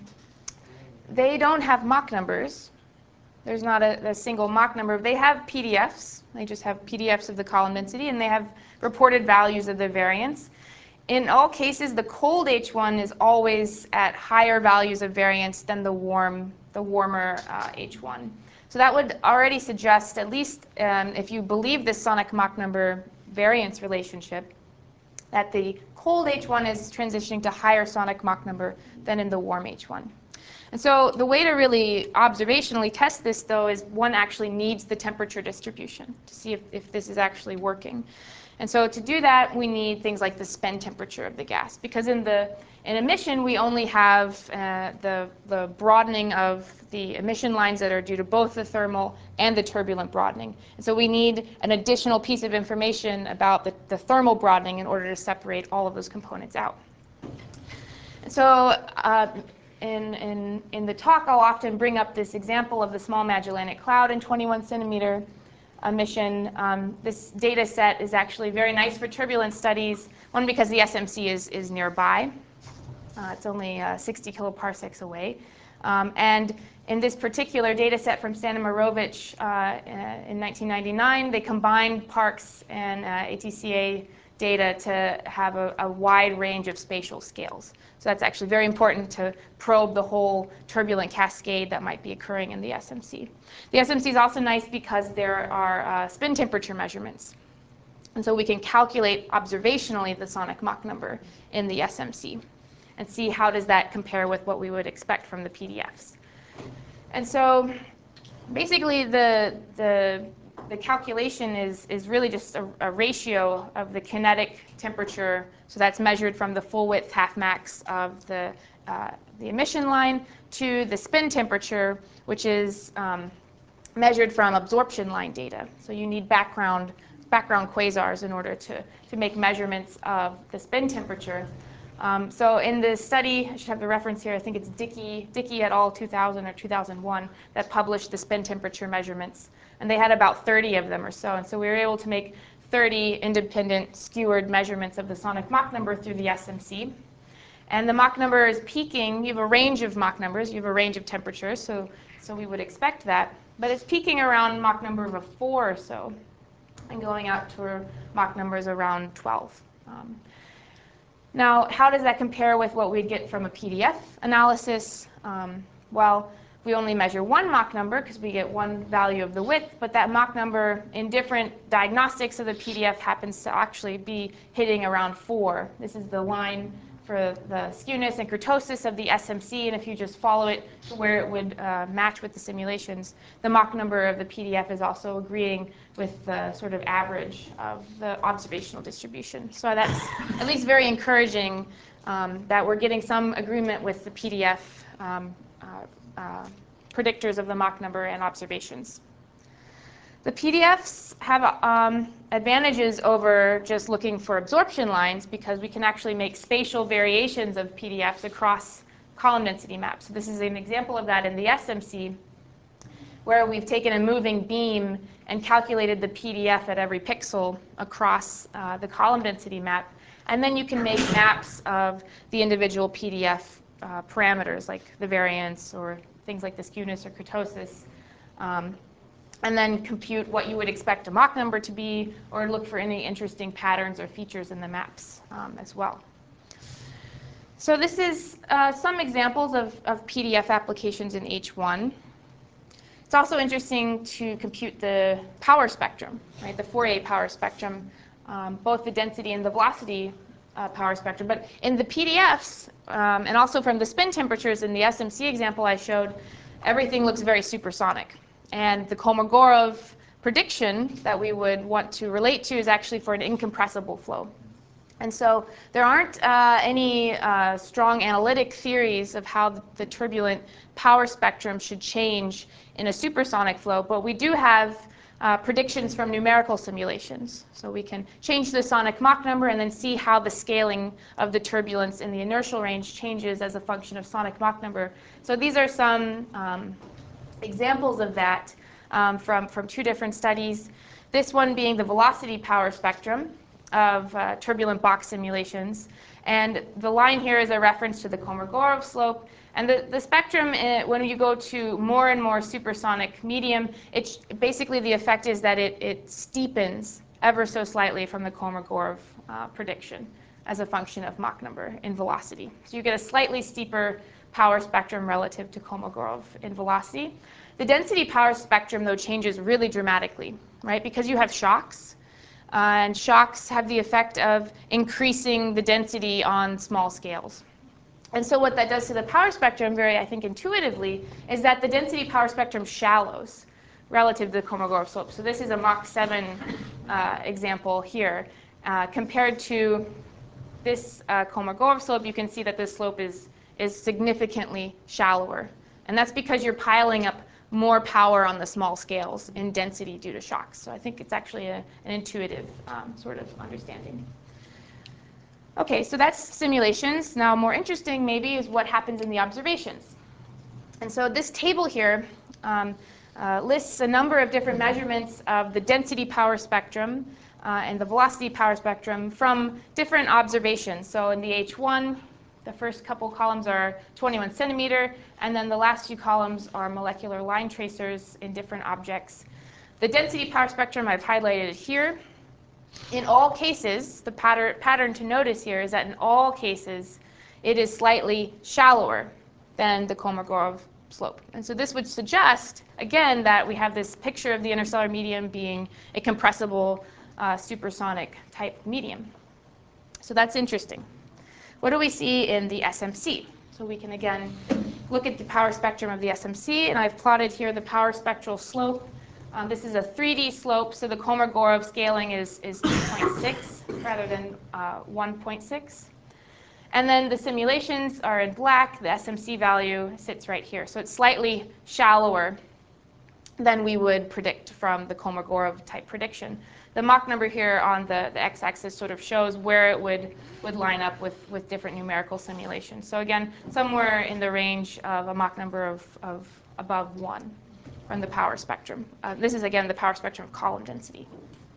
they don't have Mach numbers. There's not a, a single Mach number. They have P D Fs. They just have P D Fs of the column density, and they have reported values of the variance. In all cases, the cold H one is always at higher values of variance than the warm, the warmer uh, H one. So that would already suggest, at least um, if you believe this sonic Mach number variance relationship, that the cold H one is transitioning to higher sonic Mach number than in the warm H one. And so the way to really observationally test this, though, is one actually needs the temperature distribution to see if, if this is actually working. And so to do that, we need things like the spin temperature of the gas, because in the in emission, we only have uh, the, the broadening of the emission lines that are due to both the thermal and the turbulent broadening. And so we need an additional piece of information about the, the thermal broadening in order to separate all of those components out. And so uh, in, in, in the talk, I'll often bring up this example of the Small Magellanic Cloud in twenty-one centimeter emission. Um, this data set is actually very nice for turbulence studies, one because the S M C is, is nearby. Uh, it's only uh, sixty kiloparsecs away. Um, and in this particular data set from Stanimirovic uh, in nineteen ninety-nine, they combined Parkes and uh, A T C A data to have a, a wide range of spatial scales. So that's actually very important to probe the whole turbulent cascade that might be occurring in the S M C. The S M C is also nice because there are uh, spin temperature measurements. And so we can calculate observationally the sonic Mach number in the S M C and see how does that compare with what we would expect from the P D Fs. And so basically the, the, the calculation is, is really just a, a ratio of the kinetic temperature, so that's measured from the full width half max of the, uh, the emission line, to the spin temperature, which is um, measured from absorption line data. So you need background, background quasars in order to, to make measurements of the spin temperature. Um, so in the study, I should have the reference here, I think it's Dickey, Dickey et al. two thousand or two thousand one that published the spin temperature measurements. And they had about thirty of them or so. And so we were able to make thirty independent skewered measurements of the sonic Mach number through the S M C. And the Mach number is peaking. You have a range of Mach numbers. You have a range of temperatures, so, so we would expect that. But it's peaking around Mach number of a four or so and going out to Mach numbers around twelve. Um, Now, how does that compare with what we'd get from a P D F analysis? Um, well, we only measure one Mach number because we get one value of the width, but that Mach number in different diagnostics of the P D F happens to actually be hitting around four. This is the line for the skewness and kurtosis of the S M C, and if you just follow it to where it would uh, match with the simulations, the Mach number of the P D F is also agreeing with the sort of average of the observational distribution. So that's at least very encouraging um, that we're getting some agreement with the P D F um, uh, uh, predictors of the Mach number and observations. The P D Fs have um, advantages over just looking for absorption lines because we can actually make spatial variations of P D Fs across column density maps. So this is an example of that in the S M C, where we've taken a moving beam and calculated the P D F at every pixel across uh, the column density map. And then you can make maps of the individual P D F uh, parameters, like the variance or things like the skewness or kurtosis. Um, and then compute what you would expect a Mach number to be, or look for any interesting patterns or features in the maps um, as well. So this is uh, some examples of, of P D F applications in H one. It's also interesting to compute the power spectrum, right, the Fourier power spectrum, um, both the density and the velocity uh, power spectrum. But in the P D Fs, um, and also from the spin temperatures in the S M C example I showed, everything looks very supersonic. And the Kolmogorov prediction that we would want to relate to is actually for an incompressible flow. And so there aren't uh, any uh, strong analytic theories of how the, the turbulent power spectrum should change in a supersonic flow, but we do have uh, predictions from numerical simulations. So we can change the sonic Mach number and then see how the scaling of the turbulence in the inertial range changes as a function of sonic Mach number. So these are some um, examples of that um, from, from two different studies. This one being the velocity power spectrum of uh, turbulent box simulations. And the line here is a reference to the Kolmogorov slope. And the, the spectrum, uh, when you go to more and more supersonic medium, it's basically the effect is that it, it steepens ever so slightly from the Kolmogorov uh, prediction as a function of Mach number in velocity. So you get a slightly steeper power spectrum relative to Kolmogorov in velocity. The density power spectrum, though, changes really dramatically, right? Because you have shocks, uh, and shocks have the effect of increasing the density on small scales. And so what that does to the power spectrum, very, I think, intuitively, is that the density power spectrum shallows relative to the Kolmogorov slope. So this is a Mach seven uh, example here. Uh, compared to this uh, Kolmogorov slope, you can see that this slope is is significantly shallower. And that's because you're piling up more power on the small scales in density due to shocks. So I think it's actually a, an intuitive um, sort of understanding. Okay, so that's simulations. Now more interesting maybe is what happens in the observations. And so this table here um, uh, lists a number of different measurements of the density power spectrum uh, and the velocity power spectrum from different observations. So in the H one, the first couple columns are twenty-one centimeter, and then the last few columns are molecular line tracers in different objects. The density power spectrum I've highlighted here. In all cases, the pattern, pattern to notice here is that in all cases, it is slightly shallower than the Kolmogorov slope. And so this would suggest, again, that we have this picture of the interstellar medium being a compressible uh, supersonic type medium. So that's interesting. What do we see in the S M C? So we can, again, look at the power spectrum of the S M C, and I've plotted here the power spectral slope. Um, this is a three D slope, so the Kolmogorov scaling is, is two point six rather than uh, one point six. And then the simulations are in black. The S M C value sits right here. So it's slightly shallower than we would predict from the Kolmogorov type prediction. The Mach number here on the, the x-axis sort of shows where it would, would line up with, with different numerical simulations. So again, somewhere in the range of a Mach number of, of above one from the power spectrum. Uh, this is, again, the power spectrum of column density.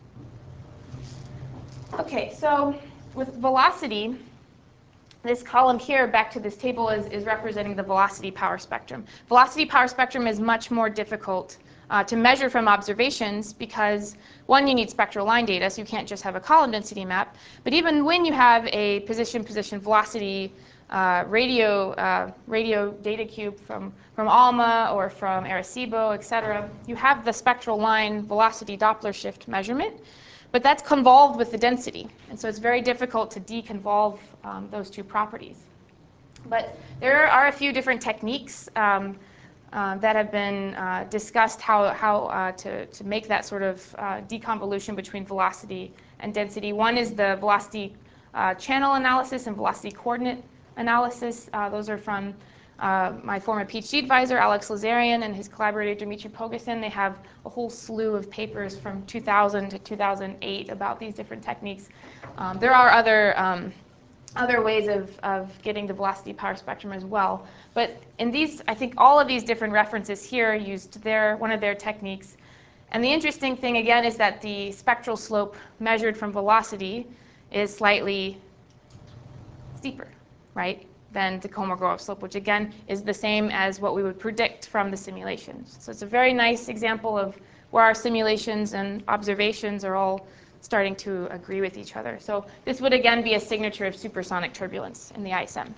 Okay, so with velocity, this column here, back to this table, is, is representing the velocity power spectrum. Velocity power spectrum is much more difficult uh, to measure from observations because, one, you need spectral line data, so you can't just have a column density map. But even when you have a position-position velocity uh, radio, uh, radio data cube from, from ALMA or from Arecibo, et cetera, you have the spectral line velocity Doppler shift measurement, but that's convolved with the density. And so it's very difficult to deconvolve um, those two properties. But there are a few different techniques um, uh, that have been uh, discussed how, how uh, to, to make that sort of uh, deconvolution between velocity and density. One is the velocity uh, channel analysis and velocity coordinate analysis. Uh, those are from uh, my former PhD advisor, Alex Lazarian, and his collaborator, Dmitry Pogosin. They have a whole slew of papers from two thousand to two thousand eight about these different techniques. Um, there are other um, other ways of, of getting the velocity power spectrum as well. But in these, I think all of these different references here used their, one of their techniques. And the interesting thing, again, is that the spectral slope measured from velocity is slightly steeper, right, than the Kolmogorov slope, which, again, is the same as what we would predict from the simulations. So it's a very nice example of where our simulations and observations are all starting to agree with each other. So this would again be a signature of supersonic turbulence in the I S M.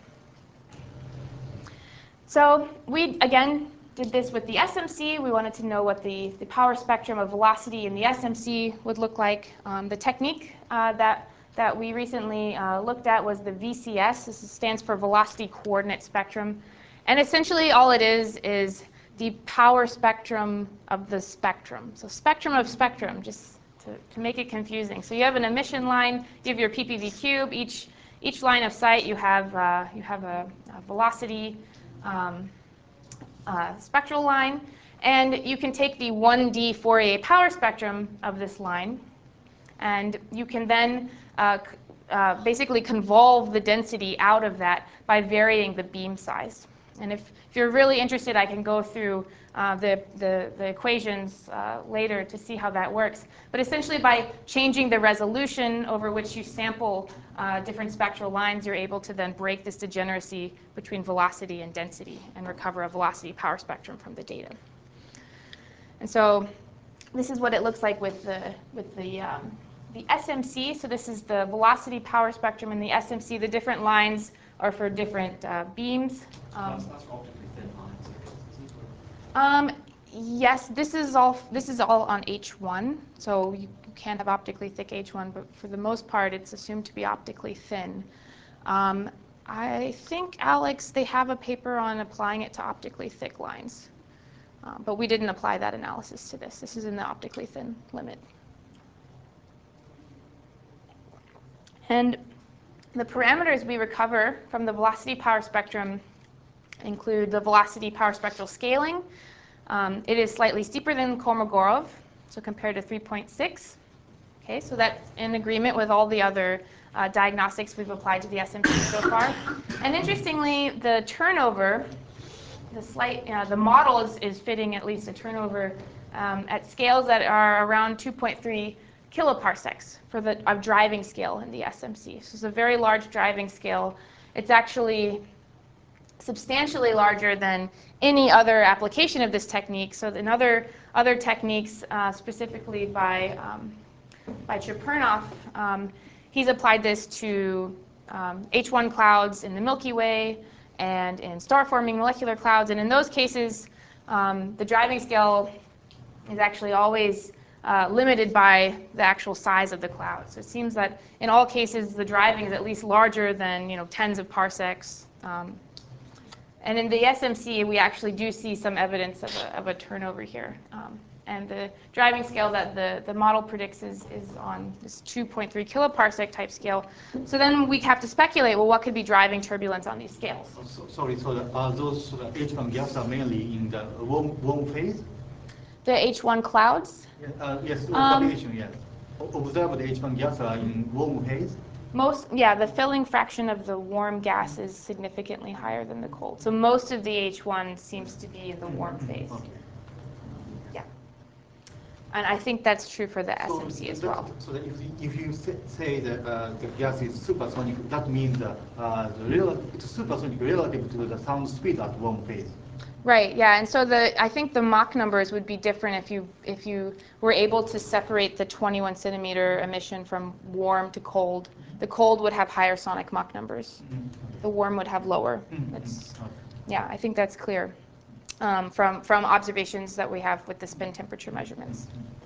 So we again did this with the S M C. We wanted to know what the, the power spectrum of velocity in the S M C would look like. Um, the technique uh, that, that we recently uh, looked at was the V C S. This stands for velocity coordinate spectrum. And essentially all it is is the power spectrum of the spectrum. So spectrum of spectrum, just To, to make it confusing. So you have an emission line, you have your P P V cube. Each, each line of sight you have, uh, you have a, a velocity um, uh, spectral line. And you can take the one D Fourier power spectrum of this line, and you can then uh, uh, basically convolve the density out of that by varying the beam size. And if, if you're really interested, I can go through uh, the, the, the equations uh, later to see how that works. But essentially, by changing the resolution over which you sample uh, different spectral lines, you're able to then break this degeneracy between velocity and density and recover a velocity power spectrum from the data. And so this is what it looks like with the, with the, um, the S M C. So this is the velocity power spectrum in the S M C. The different lines are for different uh, beams. Um, That's that's optically thin lines, isn't it? um, yes, this is all this is all on H one. So you, you can have optically thick H one, but for the most part, it's assumed to be optically thin. Um, I think, Alex, they have a paper on applying it to optically thick lines. Uh, but we didn't apply that analysis to this. This is in the optically thin limit. And the parameters we recover from the velocity power spectrum include the velocity power spectral scaling. Um, it is slightly steeper than Kolmogorov, so compared to three point six. Okay, so that's in agreement with all the other uh, diagnostics we've applied to the S M C so far. And interestingly, the turnover, the slight, uh, the model is, is fitting at least a turnover um, at scales that are around two point three kiloparsecs for the uh, driving scale in the S M C. So it's a very large driving scale. It's actually substantially larger than any other application of this technique. So in other, other techniques, uh, specifically by, um, by Chepernoff, um, he's applied this to um, H one clouds in the Milky Way and in star-forming molecular clouds. And in those cases, um, the driving scale is actually always uh, limited by the actual size of the cloud. So it seems that in all cases, the driving is at least larger than, you know, tens of parsecs. Um, and in the S M C, we actually do see some evidence of a, of a turnover here. Um, and the driving scale that the, the model predicts is, is on this two point three kiloparsec type scale. So then we have to speculate, well, what could be driving turbulence on these scales? So, sorry, so the, uh, those uh, H one gas are mainly in the warm, warm phase? The H one clouds? Uh, yes, Um, observation, yes. Observed H one gas are in warm phase? Most, yeah, the filling fraction of the warm gas is significantly higher than the cold. So most of the H one seems to be in the warm phase. Okay. Yeah. And I think that's true for the S M C so as that, well. So that if, if you say, say that uh, the gas is supersonic, that means that uh, the rel it's supersonic relative to the sound speed at warm phase. Right, yeah, and so the I think the Mach numbers would be different if you if you were able to separate the twenty-one centimeter emission from warm to cold. The cold would have higher sonic Mach numbers. Mm-hmm. the worm would have lower. Mm-hmm. It's, Okay. yeah, I think that's clear um, from, from observations that we have with the spin temperature measurements.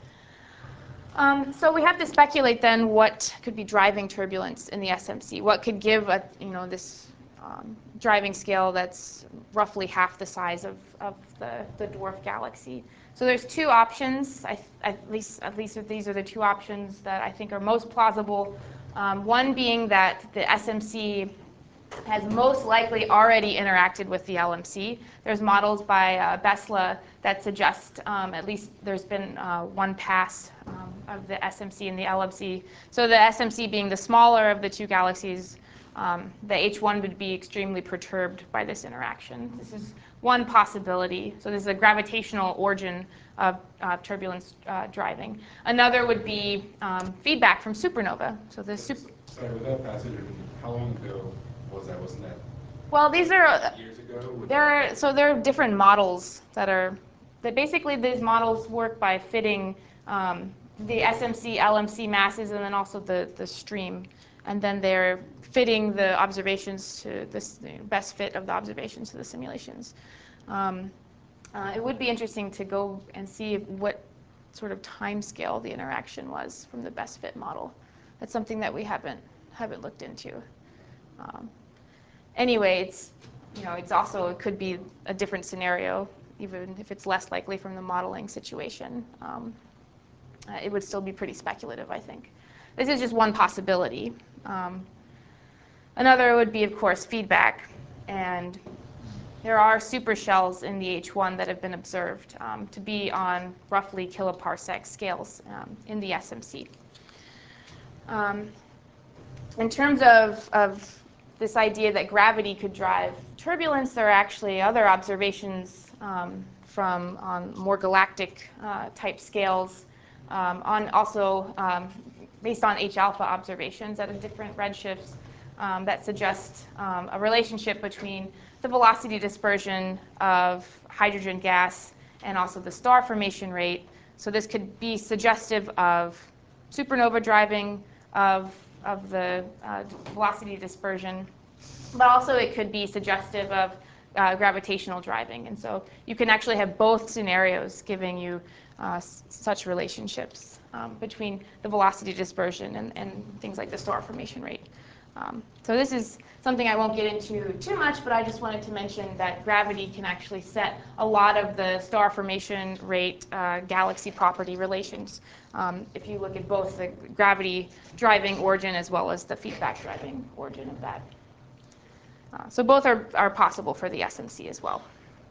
Um, so we have to speculate then what could be driving turbulence in the S M C. What could give a, you know, this um, driving scale that's roughly half the size of, of the, the dwarf galaxy. So there's two options. I, at least at least these are the two options that I think are most plausible. Um, one being that the S M C has most likely already interacted with the L M C. There's models by uh, Besla that suggest um, at least there's been uh, one pass um, of the S M C and the L M C. So the S M C being the smaller of the two galaxies, um, the H one would be extremely perturbed by this interaction. This is one possibility. So this is a gravitational origin of uh, turbulence uh, driving. Another would be um, feedback from supernova. So the super Sorry, with that passage, how long ago was that? Wasn't that well, these are years ago? Would there are so there are different models that are that basically these models work by fitting um, the S M C, L M C masses and then also the the stream, and then they're fitting the observations to this the best fit of the observations to the simulations. Um, uh, it would be interesting to go and see what sort of time scale the interaction was from the best fit model. That's something that we haven't haven't looked into. Um, anyway, it's you know it's also it could be a different scenario, even if it's less likely from the modeling situation. Um, uh, it would still be pretty speculative, I think. This is just one possibility. Um, another would be, of course, feedback, and there are supershells in the H one that have been observed um, to be on roughly kiloparsec scales um, in the S M C. Um, in terms of, of this idea that gravity could drive turbulence, there are actually other observations um, from on more galactic uh, type scales, um, on also um, based on H alpha observations at a different redshifts um, that suggest um, a relationship between the velocity dispersion of hydrogen gas and also the star formation rate. So this could be suggestive of supernova driving of, of the uh, velocity dispersion, but also it could be suggestive of uh, gravitational driving. And so you can actually have both scenarios giving you uh, s- such relationships um, between the velocity dispersion and, and things like the star formation rate. Um, so this is something I won't get into too much, but I just wanted to mention that gravity can actually set a lot of the star formation rate uh, galaxy property relations um, if you look at both the gravity driving origin as well as the feedback driving origin of that. Uh, so both are, are possible for the S M C as well.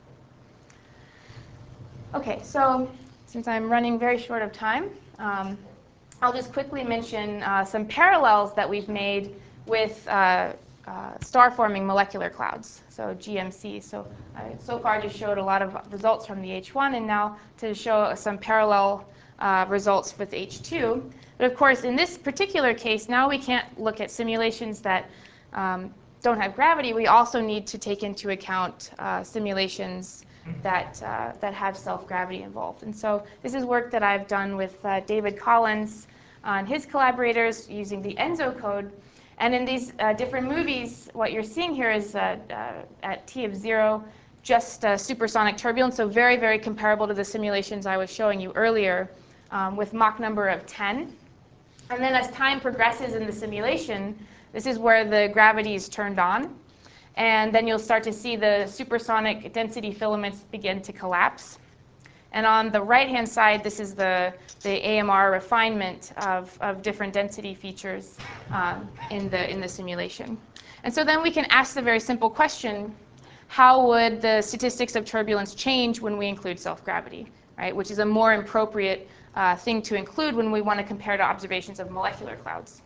Okay, so since I'm running very short of time, um, I'll just quickly mention uh, some parallels that we've made with uh, uh, star-forming molecular clouds, so G M C. So I so far just showed a lot of results from the H one, and now to show some parallel uh, results with H two. But of course, in this particular case, now we can't look at simulations that um, don't have gravity. We also need to take into account uh, simulations that, uh, that have self-gravity involved. And so this is work that I've done with uh, David Collins and his collaborators using the ENSO code. And in these uh, different movies, what you're seeing here is uh, uh, at T of zero, just uh, supersonic turbulence, so very, very comparable to the simulations I was showing you earlier um, with Mach number of ten. And then as time progresses in the simulation, this is where the gravity is turned on. And then you'll start to see the supersonic density filaments begin to collapse. And on the right-hand side, this is the, the A M R refinement of, of different density features um, in, the, in the simulation. And so then we can ask the very simple question, how would the statistics of turbulence change when we include self-gravity, right? Which is a more appropriate uh, thing to include when we want to compare to observations of molecular clouds.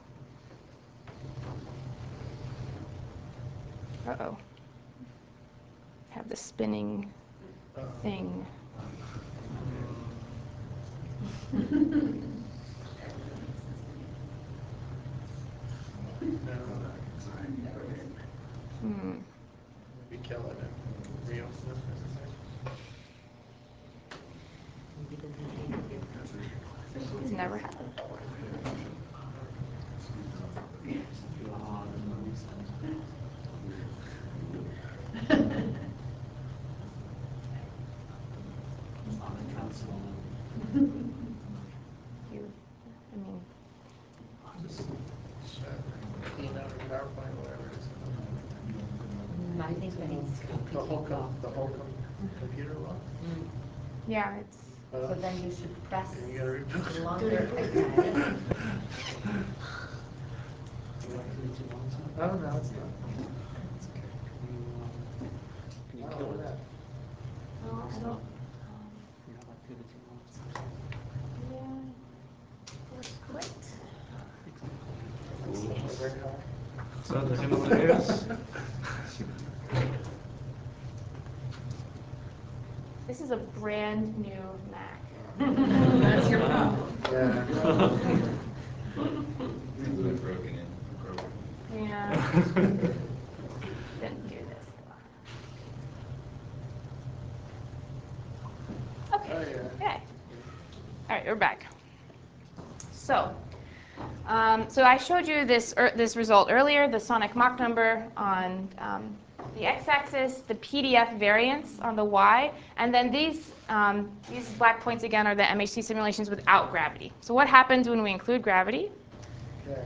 Uh-oh. Have the spinning thing. Hmm. We kill it and real stuff It's never happened. You, I mean, Just clean out or PowerPoint, whatever it is. Mm, I think we need to The whole, completely com- off. the whole com- computer lock? Mm. yeah, it's. So then you should press And you gotta rebuild. longer. Oh, no, it's not. It's okay. Can you Oh, kill look it? at that. No, I don't. You have activity mods. Yeah. Let's quit. Very high. So the Himalayas. This is a brand new Mac. That's your problem. Yeah. Things are broken in, broken. Yeah. Didn't do this. Okay. Oh, yeah. Okay. All right, we're back. So, um, so I showed you this er, this result earlier, the sonic Mach number on um, the x-axis, the P D F variance on the y, and then these um, these black points again are the M H C simulations without gravity. So what happens when we include gravity? Okay.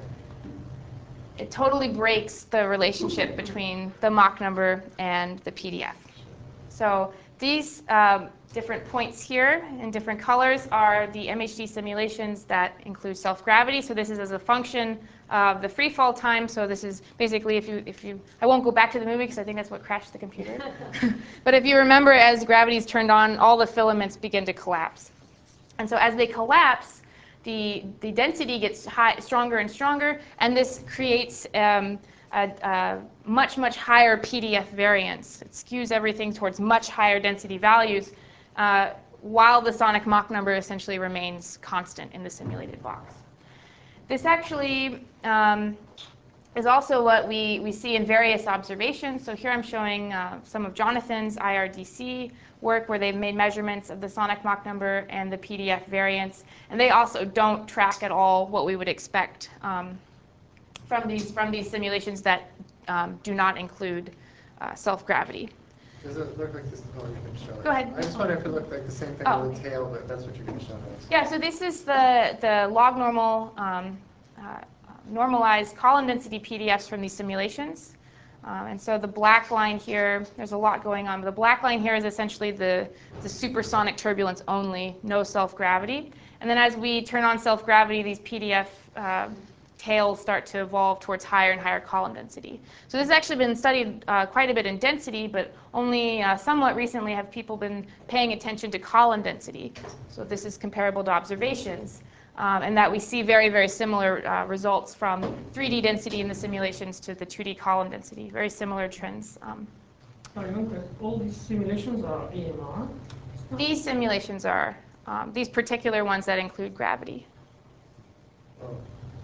It totally breaks the relationship between the Mach number and the P D F. So these um, different points here in different colors are the M H D simulations that include self-gravity. So this is as a function of the free fall time. So this is basically if you, if you, I won't go back to the movie because I think that's what crashed the computer. But if you remember, as gravity is turned on, all the filaments begin to collapse. And so as they collapse, the, the density gets high, stronger and stronger, and this creates um, a, a much, much higher P D F variance. It skews everything towards much higher density values, uh, while the sonic Mach number essentially remains constant in the simulated box. This actually um, is also what we, we see in various observations. So here I'm showing uh, some of Jonathan's I R D C work where they've made measurements of the sonic Mach number and the P D F variance. And they also don't track at all what we would expect um, from, these, from these simulations that um, do not include uh, self-gravity. Does it look like this? Oh, you can show it. Go ahead. I just wonder if it looked like the same thing Oh, with okay. the tail, but that's what you're going to show us. Yeah, so this is the, the log normal um, uh, normalized column density P D Fs from these simulations. Um, and so the black line here, there's a lot going on, but the black line here is essentially the, the supersonic turbulence only, no self-gravity. And then as we turn on self-gravity, these P D F uh, tails start to evolve towards higher and higher column density. So this has actually been studied uh, quite a bit in density, but only uh, somewhat recently have people been paying attention to column density. So this is comparable to observations. Um, and that we see very, very similar uh, results from three D density in the simulations to the two D column density, very similar trends. Um, I know that all these simulations are A M R. these simulations are, um, these particular ones that include gravity. Oh.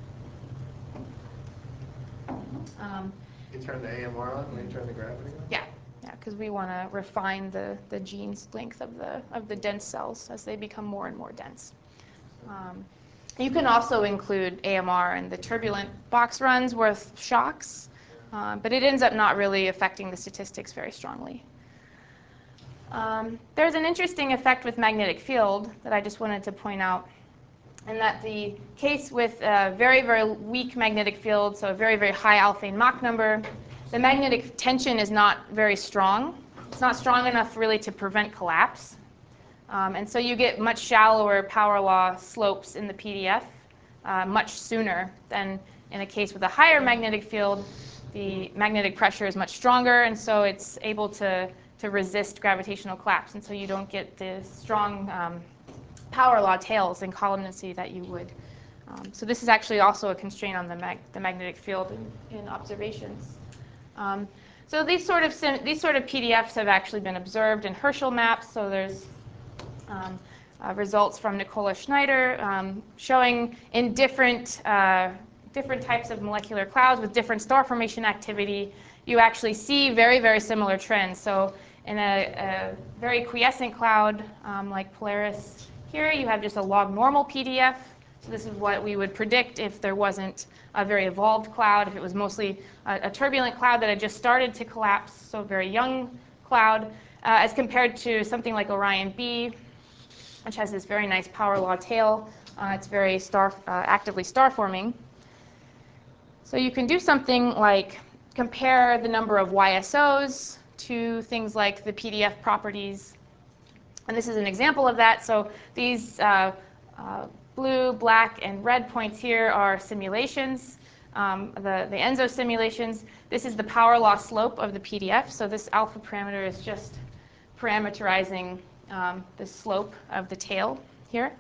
Um, You turn the A M R on when you turn the gravity on? yeah, yeah, because we want to refine the, the gene's length of the, of the dense cells as they become more and more dense. Um, You can also include A M R in the turbulent box runs with shocks, uh, but it ends up not really affecting the statistics very strongly. Um, there's an interesting effect with magnetic field that I just wanted to point out, and that the case with a very, very weak magnetic field, so a very, very high Alfvén Mach number, the magnetic tension is not very strong. It's not strong enough really to prevent collapse. Um, and so you get much shallower power law slopes in the P D F uh, much sooner than in a case with a higher magnetic field. The magnetic pressure is much stronger, and so it's able to, to resist gravitational collapse. And so you don't get the strong um, power law tails in column density that you would. Um, so this is actually also a constraint on the, mag the magnetic field in, in observations. Um, so these sort of sim these sort of P D Fs have actually been observed in Herschel maps. So there's Um, uh, results from Nicola Schneider um, showing in different, uh, different types of molecular clouds with different star formation activity, you actually see very, very similar trends. So in a, a very quiescent cloud um, like Polaris here, you have just a log normal P D F. So this is what we would predict if there wasn't a very evolved cloud, if it was mostly a, a turbulent cloud that had just started to collapse, so a very young cloud, uh, as compared to something like Orion B, which has this very nice power law tail. Uh, it's very star, uh, actively star forming. So you can do something like compare the number of Y S Os to things like the P D F properties. And this is an example of that. So these uh, uh, blue, black, and red points here are simulations, um, the, the ENSO simulations. This is the power law slope of the P D F. So this alpha parameter is just parameterizing um, the slope of the tail here.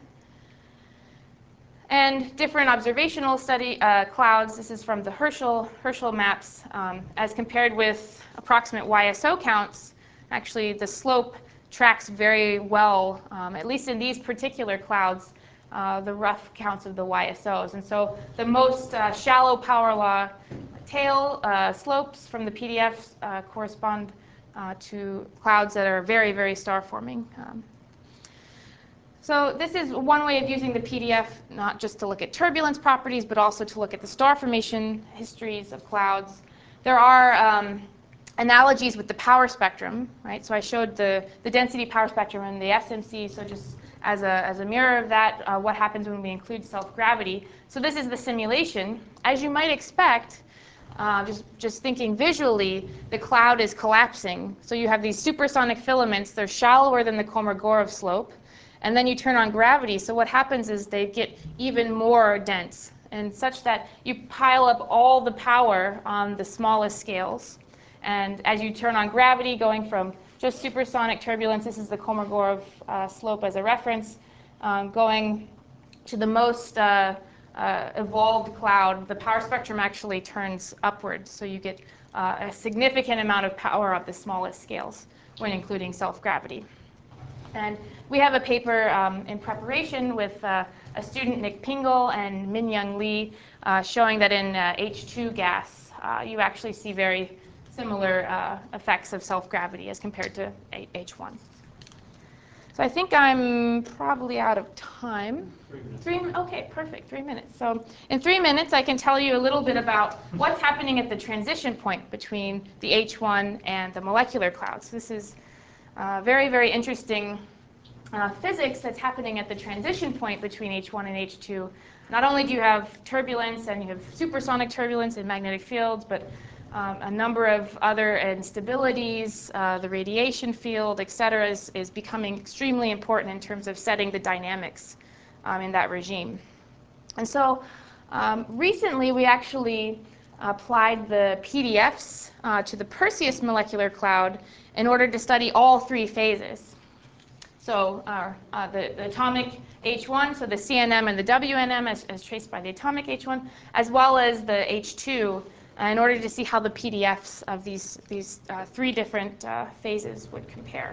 And different observational study uh, clouds, this is from the Herschel, Herschel maps, um, as compared with approximate Y S O counts. Actually, the slope tracks very well, um, at least in these particular clouds, uh, the rough counts of the Y S Os. And so the most uh, shallow power law tail uh, slopes from the P D Fs uh, correspond uh, to clouds that are very, very star forming. Um, So this is one way of using the P D F, not just to look at turbulence properties, but also to look at the star formation histories of clouds. There are um, analogies with the power spectrum, right? So I showed the, the density power spectrum and the S M C, so just as a, as a mirror of that, uh, what happens when we include self-gravity. So this is the simulation. As you might expect, uh, just, just thinking visually, the cloud is collapsing. So you have these supersonic filaments. They're shallower than the Kolmogorov slope. And then you turn on gravity, so what happens is they get even more dense, and such that you pile up all the power on the smallest scales. And as you turn on gravity, going from just supersonic turbulence, this is the Kolmogorov uh, slope as a reference, um, going to the most uh, uh, evolved cloud, the power spectrum actually turns upwards, so you get uh, a significant amount of power at the smallest scales when including self-gravity. And we have a paper um, in preparation with uh, a student, Nick Pingle, and Minyoung Lee, uh, showing that in uh, H two gas, uh, you actually see very similar uh, effects of self-gravity as compared to H one. So I think I'm probably out of time. Three minutes. Okay, perfect, three minutes. So in three minutes, I can tell you a little bit about what's happening at the transition point between the H one and the molecular clouds. This is Uh, very, very interesting uh, physics that's happening at the transition point between H one and H two. Not only do you have turbulence and you have supersonic turbulence in magnetic fields, but um, a number of other instabilities, uh, the radiation field, et cetera, is, is becoming extremely important in terms of setting the dynamics um, in that regime. And so um, recently we actually applied the P D Fs uh, to the Perseus molecular cloud in order to study all three phases. So uh, uh, the, the atomic H one, so the C N M and the W N M as, as traced by the atomic H one, as well as the H two, uh, in order to see how the P D Fs of these, these uh, three different uh, phases would compare.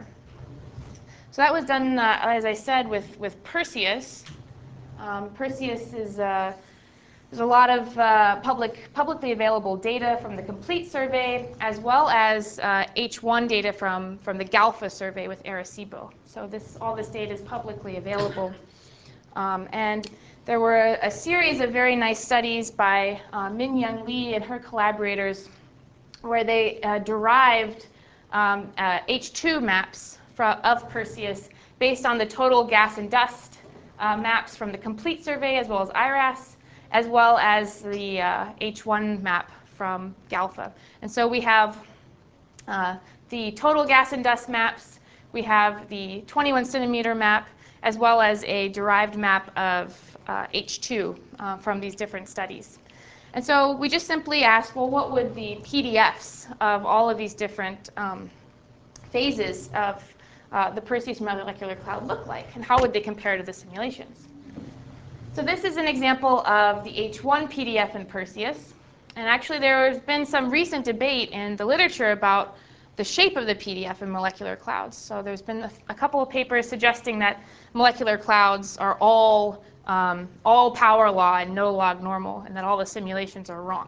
So that was done, uh, as I said, with, with Perseus. Um, Perseus is uh, There's a lot of uh, public, publicly available data from the complete survey, as well as uh, H one data from, from the GALPHA survey with Arecibo. So this, all this data is publicly available. Um, and there were a, a series of very nice studies by uh, Minyoung Lee and her collaborators where they uh, derived um, uh, H two maps from, of Perseus based on the total gas and dust uh, maps from the complete survey, as well as I R A S, as well as the uh, H one map from GALPHA. And so we have uh, the total gas and dust maps, we have the twenty-one centimeter map, as well as a derived map of uh, H two uh, from these different studies. And so we just simply asked, well, what would the P D Fs of all of these different um, phases of uh, the Perseus molecular cloud look like, and how would they compare to the simulations? So this is an example of the H one P D F in Perseus. And actually there has been some recent debate in the literature about the shape of the P D F in molecular clouds. So there's been a, a couple of papers suggesting that molecular clouds are all, um, all power law and no log normal, and that all the simulations are wrong.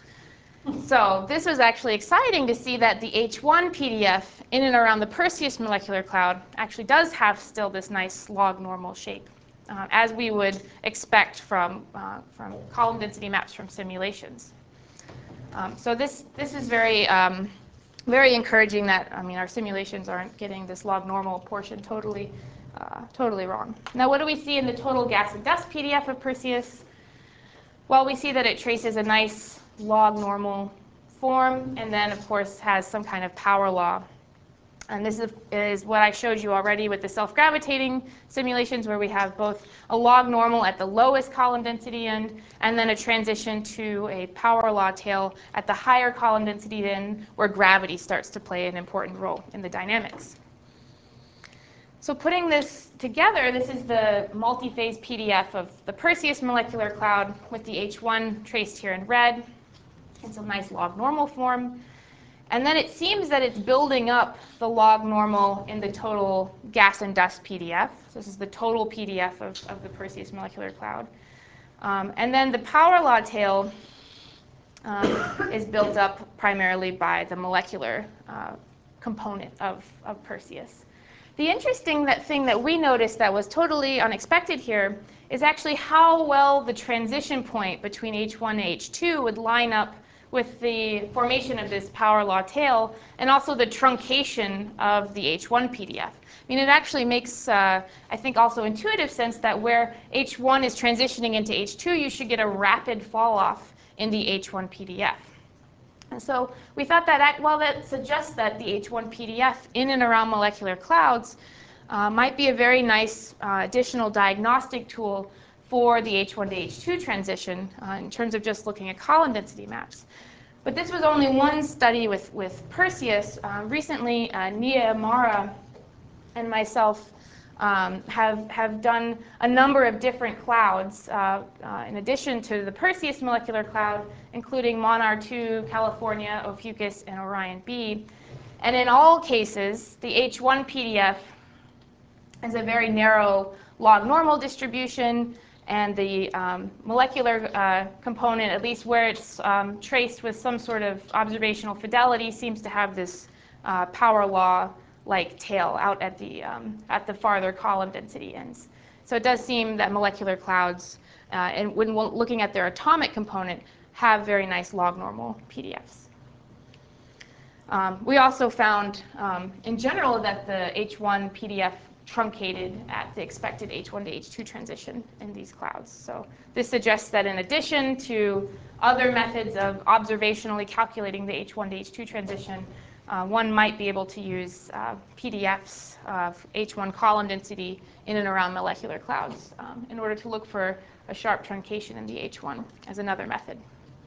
So this was actually exciting to see that the H one P D F in and around the Perseus molecular cloud actually does have still this nice log normal shape. Uh, as we would expect from, uh, from column density maps from simulations. Um, so this, this is very, um, very encouraging that, I mean, our simulations aren't getting this log normal portion totally uh, totally wrong. Now, what do we see in the total gas and dust P D F of Perseus? Well, we see that it traces a nice log normal form, and then, of course, has some kind of power law. And this is, is what I showed you already with the self-gravitating simulations, where we have both a log normal at the lowest column density end, and then a transition to a power law tail at the higher column density end, where gravity starts to play an important role in the dynamics. So putting this together, this is the multi-phase P D F of the Perseus molecular cloud with the H one traced here in red. It's a nice log normal form. And then it seems that it's building up the log normal in the total gas and dust P D F. So this is the total P D F of, of the Perseus molecular cloud. Um, and then the power law tail um, is built up primarily by the molecular uh, component of, of Perseus. The interesting that thing that we noticed that was totally unexpected here is actually how well the transition point between H one and H two would line up with the formation of this power law tail, and also the truncation of the H one P D F. I mean, it actually makes, uh, I think, also intuitive sense that where H one is transitioning into H two, you should get a rapid fall off in the H one P D F. And so we thought that, well, that suggests that the H one P D F in and around molecular clouds uh, might be a very nice uh, additional diagnostic tool for the H one to H two transition uh, in terms of just looking at column density maps. But this was only one study with, with Perseus. Uh, recently, uh, Nia Amara and myself um, have, have done a number of different clouds uh, uh, in addition to the Perseus molecular cloud, including MONAR two, California, Ophiuchus, and Orion B. And in all cases, the H one P D F is a very narrow log normal distribution, and the um, molecular uh, component, at least where it's um, traced with some sort of observational fidelity, seems to have this uh, power law-like tail out at the, um, at the farther column density ends. So it does seem that molecular clouds, uh, and when looking at their atomic component, have very nice log normal P D Fs. Um, we also found, um, in general, that the H one P D F truncated at the expected H one to H two transition in these clouds. So this suggests that in addition to other methods of observationally calculating the H one to H two transition, uh, one might be able to use uh, P D Fs of H one column density in and around molecular clouds um, in order to look for a sharp truncation in the H one as another method.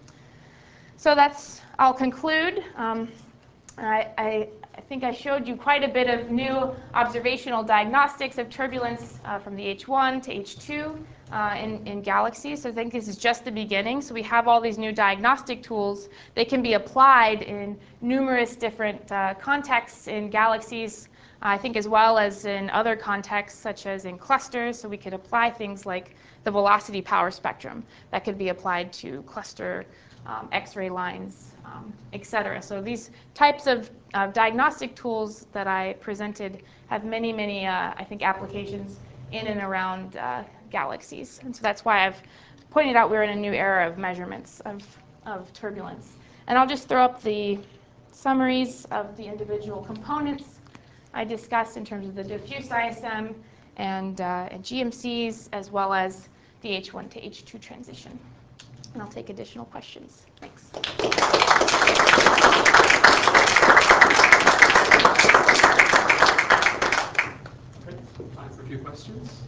So that's, I'll conclude. Um, I, I, I think I showed you quite a bit of new observational diagnostics of turbulence uh, from the H one to H two uh, in, in galaxies. So I think this is just the beginning. So we have all these new diagnostic tools. They can be applied in numerous different uh, contexts in galaxies, I think, as well as in other contexts, such as in clusters. So we could apply things like the velocity power spectrum that could be applied to cluster um, X-ray lines, um, et cetera. So these types of uh, diagnostic tools that I presented have many, many, uh, I think, applications in and around uh, galaxies. And so that's why I've pointed out we're in a new era of measurements of, of turbulence. And I'll just throw up the summaries of the individual components I discussed in terms of the diffuse I S M and, uh, and G M Cs, as well as the H one to H two transition. And I'll take additional questions. Thanks. Okay, time for a few questions.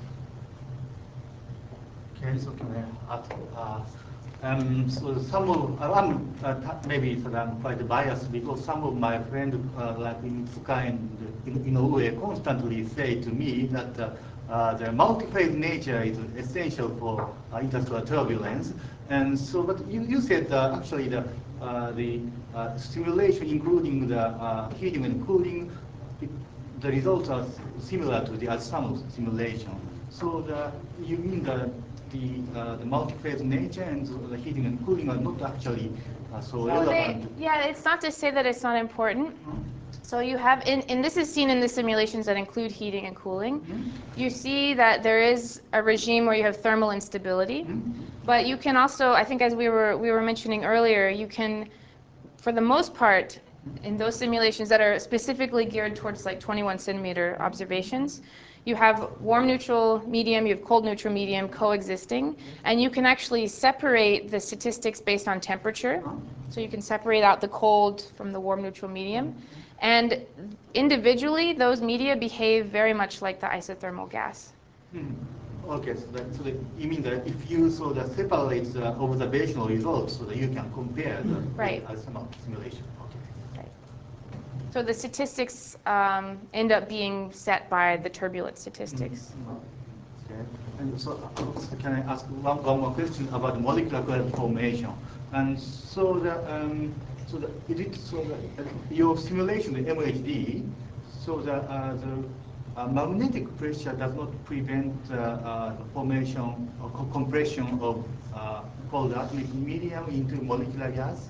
Okay, so can I ask? Uh, um, so some of uh, I'm uh, maybe so I'm quite biased because some of my friends, uh, like in Fuka and in, in Inoue, constantly say to me that uh, uh, the multi-phase nature is essential for uh, interstellar turbulence. And so, but you, you said uh, actually the uh, the uh, simulation, including the uh, heating and cooling, it, the results are similar to the Alzheimer's simulation. So the you mean the the, uh, the multi-phase nature and the heating and cooling are not actually uh, so, so relevant? They, yeah, it's not to say that it's not important. Mm-hmm. So you have, in, and this is seen in the simulations that include heating and cooling. Mm-hmm. You see that there is a regime where you have thermal instability, mm-hmm. but you can also, I think as we were, we were mentioning earlier, you can, for the most part, in those simulations that are specifically geared towards like twenty-one centimeter observations, you have warm neutral medium, you have cold neutral medium coexisting, and you can actually separate the statistics based on temperature. So you can separate out the cold from the warm neutral medium. And individually, those media behave very much like the isothermal gas. Hmm. Okay, so, that, so that you mean that if you sort of separate the observational results so that you can compare the Right. isothermal simulation? Okay. Right. So the statistics um, end up being set by the turbulent statistics. Mm-hmm. Okay. And so, uh, so can I ask one, one more question about the molecular cloud formation? And so the um, so the is it so that uh, your simulation, the M H D, so the uh, the uh, magnetic pressure does not prevent uh, uh, the formation or co compression of uh, cold atomic medium into molecular gas?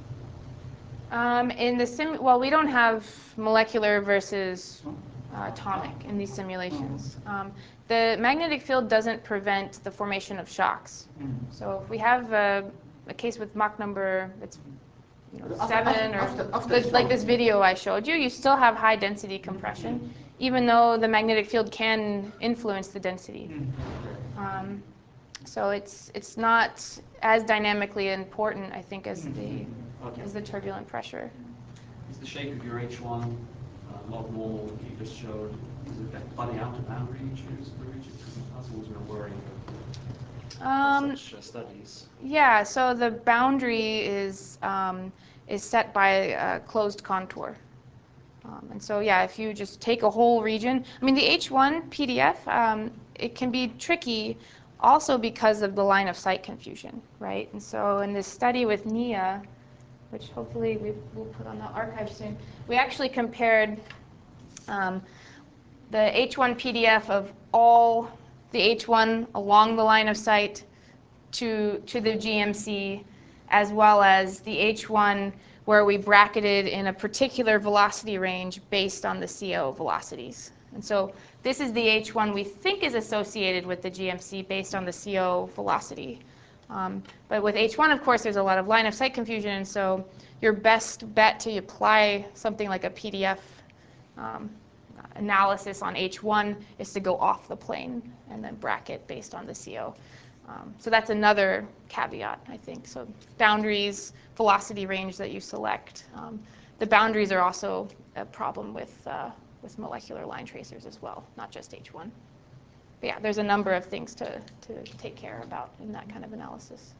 Um, in the sim, well, we don't have molecular versus uh, atomic in these simulations. Um, the magnetic field doesn't prevent the formation of shocks. Mm. So if we have a, a case with Mach number, it's you know, After- seven, or after- after the- like this shock. video I showed you, you still have high density compression, even though the magnetic field can influence the density. Mm. Um, so it's it's not as dynamically important, I think, as the Okay. as the turbulent pressure. Is the shape of your H one uh, log normal that you just showed, is it that budding out to boundary you choose for region? Because that's always been a worry of Um, such uh, studies. yeah, so the boundary is um, is set by a closed contour. Um, and so, yeah, if you just take a whole region, I mean, the H one P D F, um, it can be tricky also because of the line of sight confusion, right? And so in this study with Nia, which hopefully we will put on the archive soon, we actually compared um, the H one P D F of all the H one along the line of sight to, to the G M C, as well as the H one where we bracketed in a particular velocity range based on the C O velocities. And so this is the H one we think is associated with the G M C based on the C O velocity. Um, but with H one, of course, there's a lot of line of sight confusion, and so your best bet to apply something like a P D F um, analysis on H one is to go off the plane and then bracket based on the C O. Um, so that's another caveat, I think. So boundaries, velocity range that you select. Um, the boundaries are also a problem with, uh, with molecular line tracers as well, not just H one. But yeah, there's a number of things to, to take care about in that kind of analysis.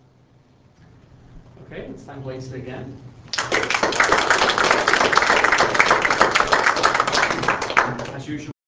Okay, it's time to waste it again. As usual.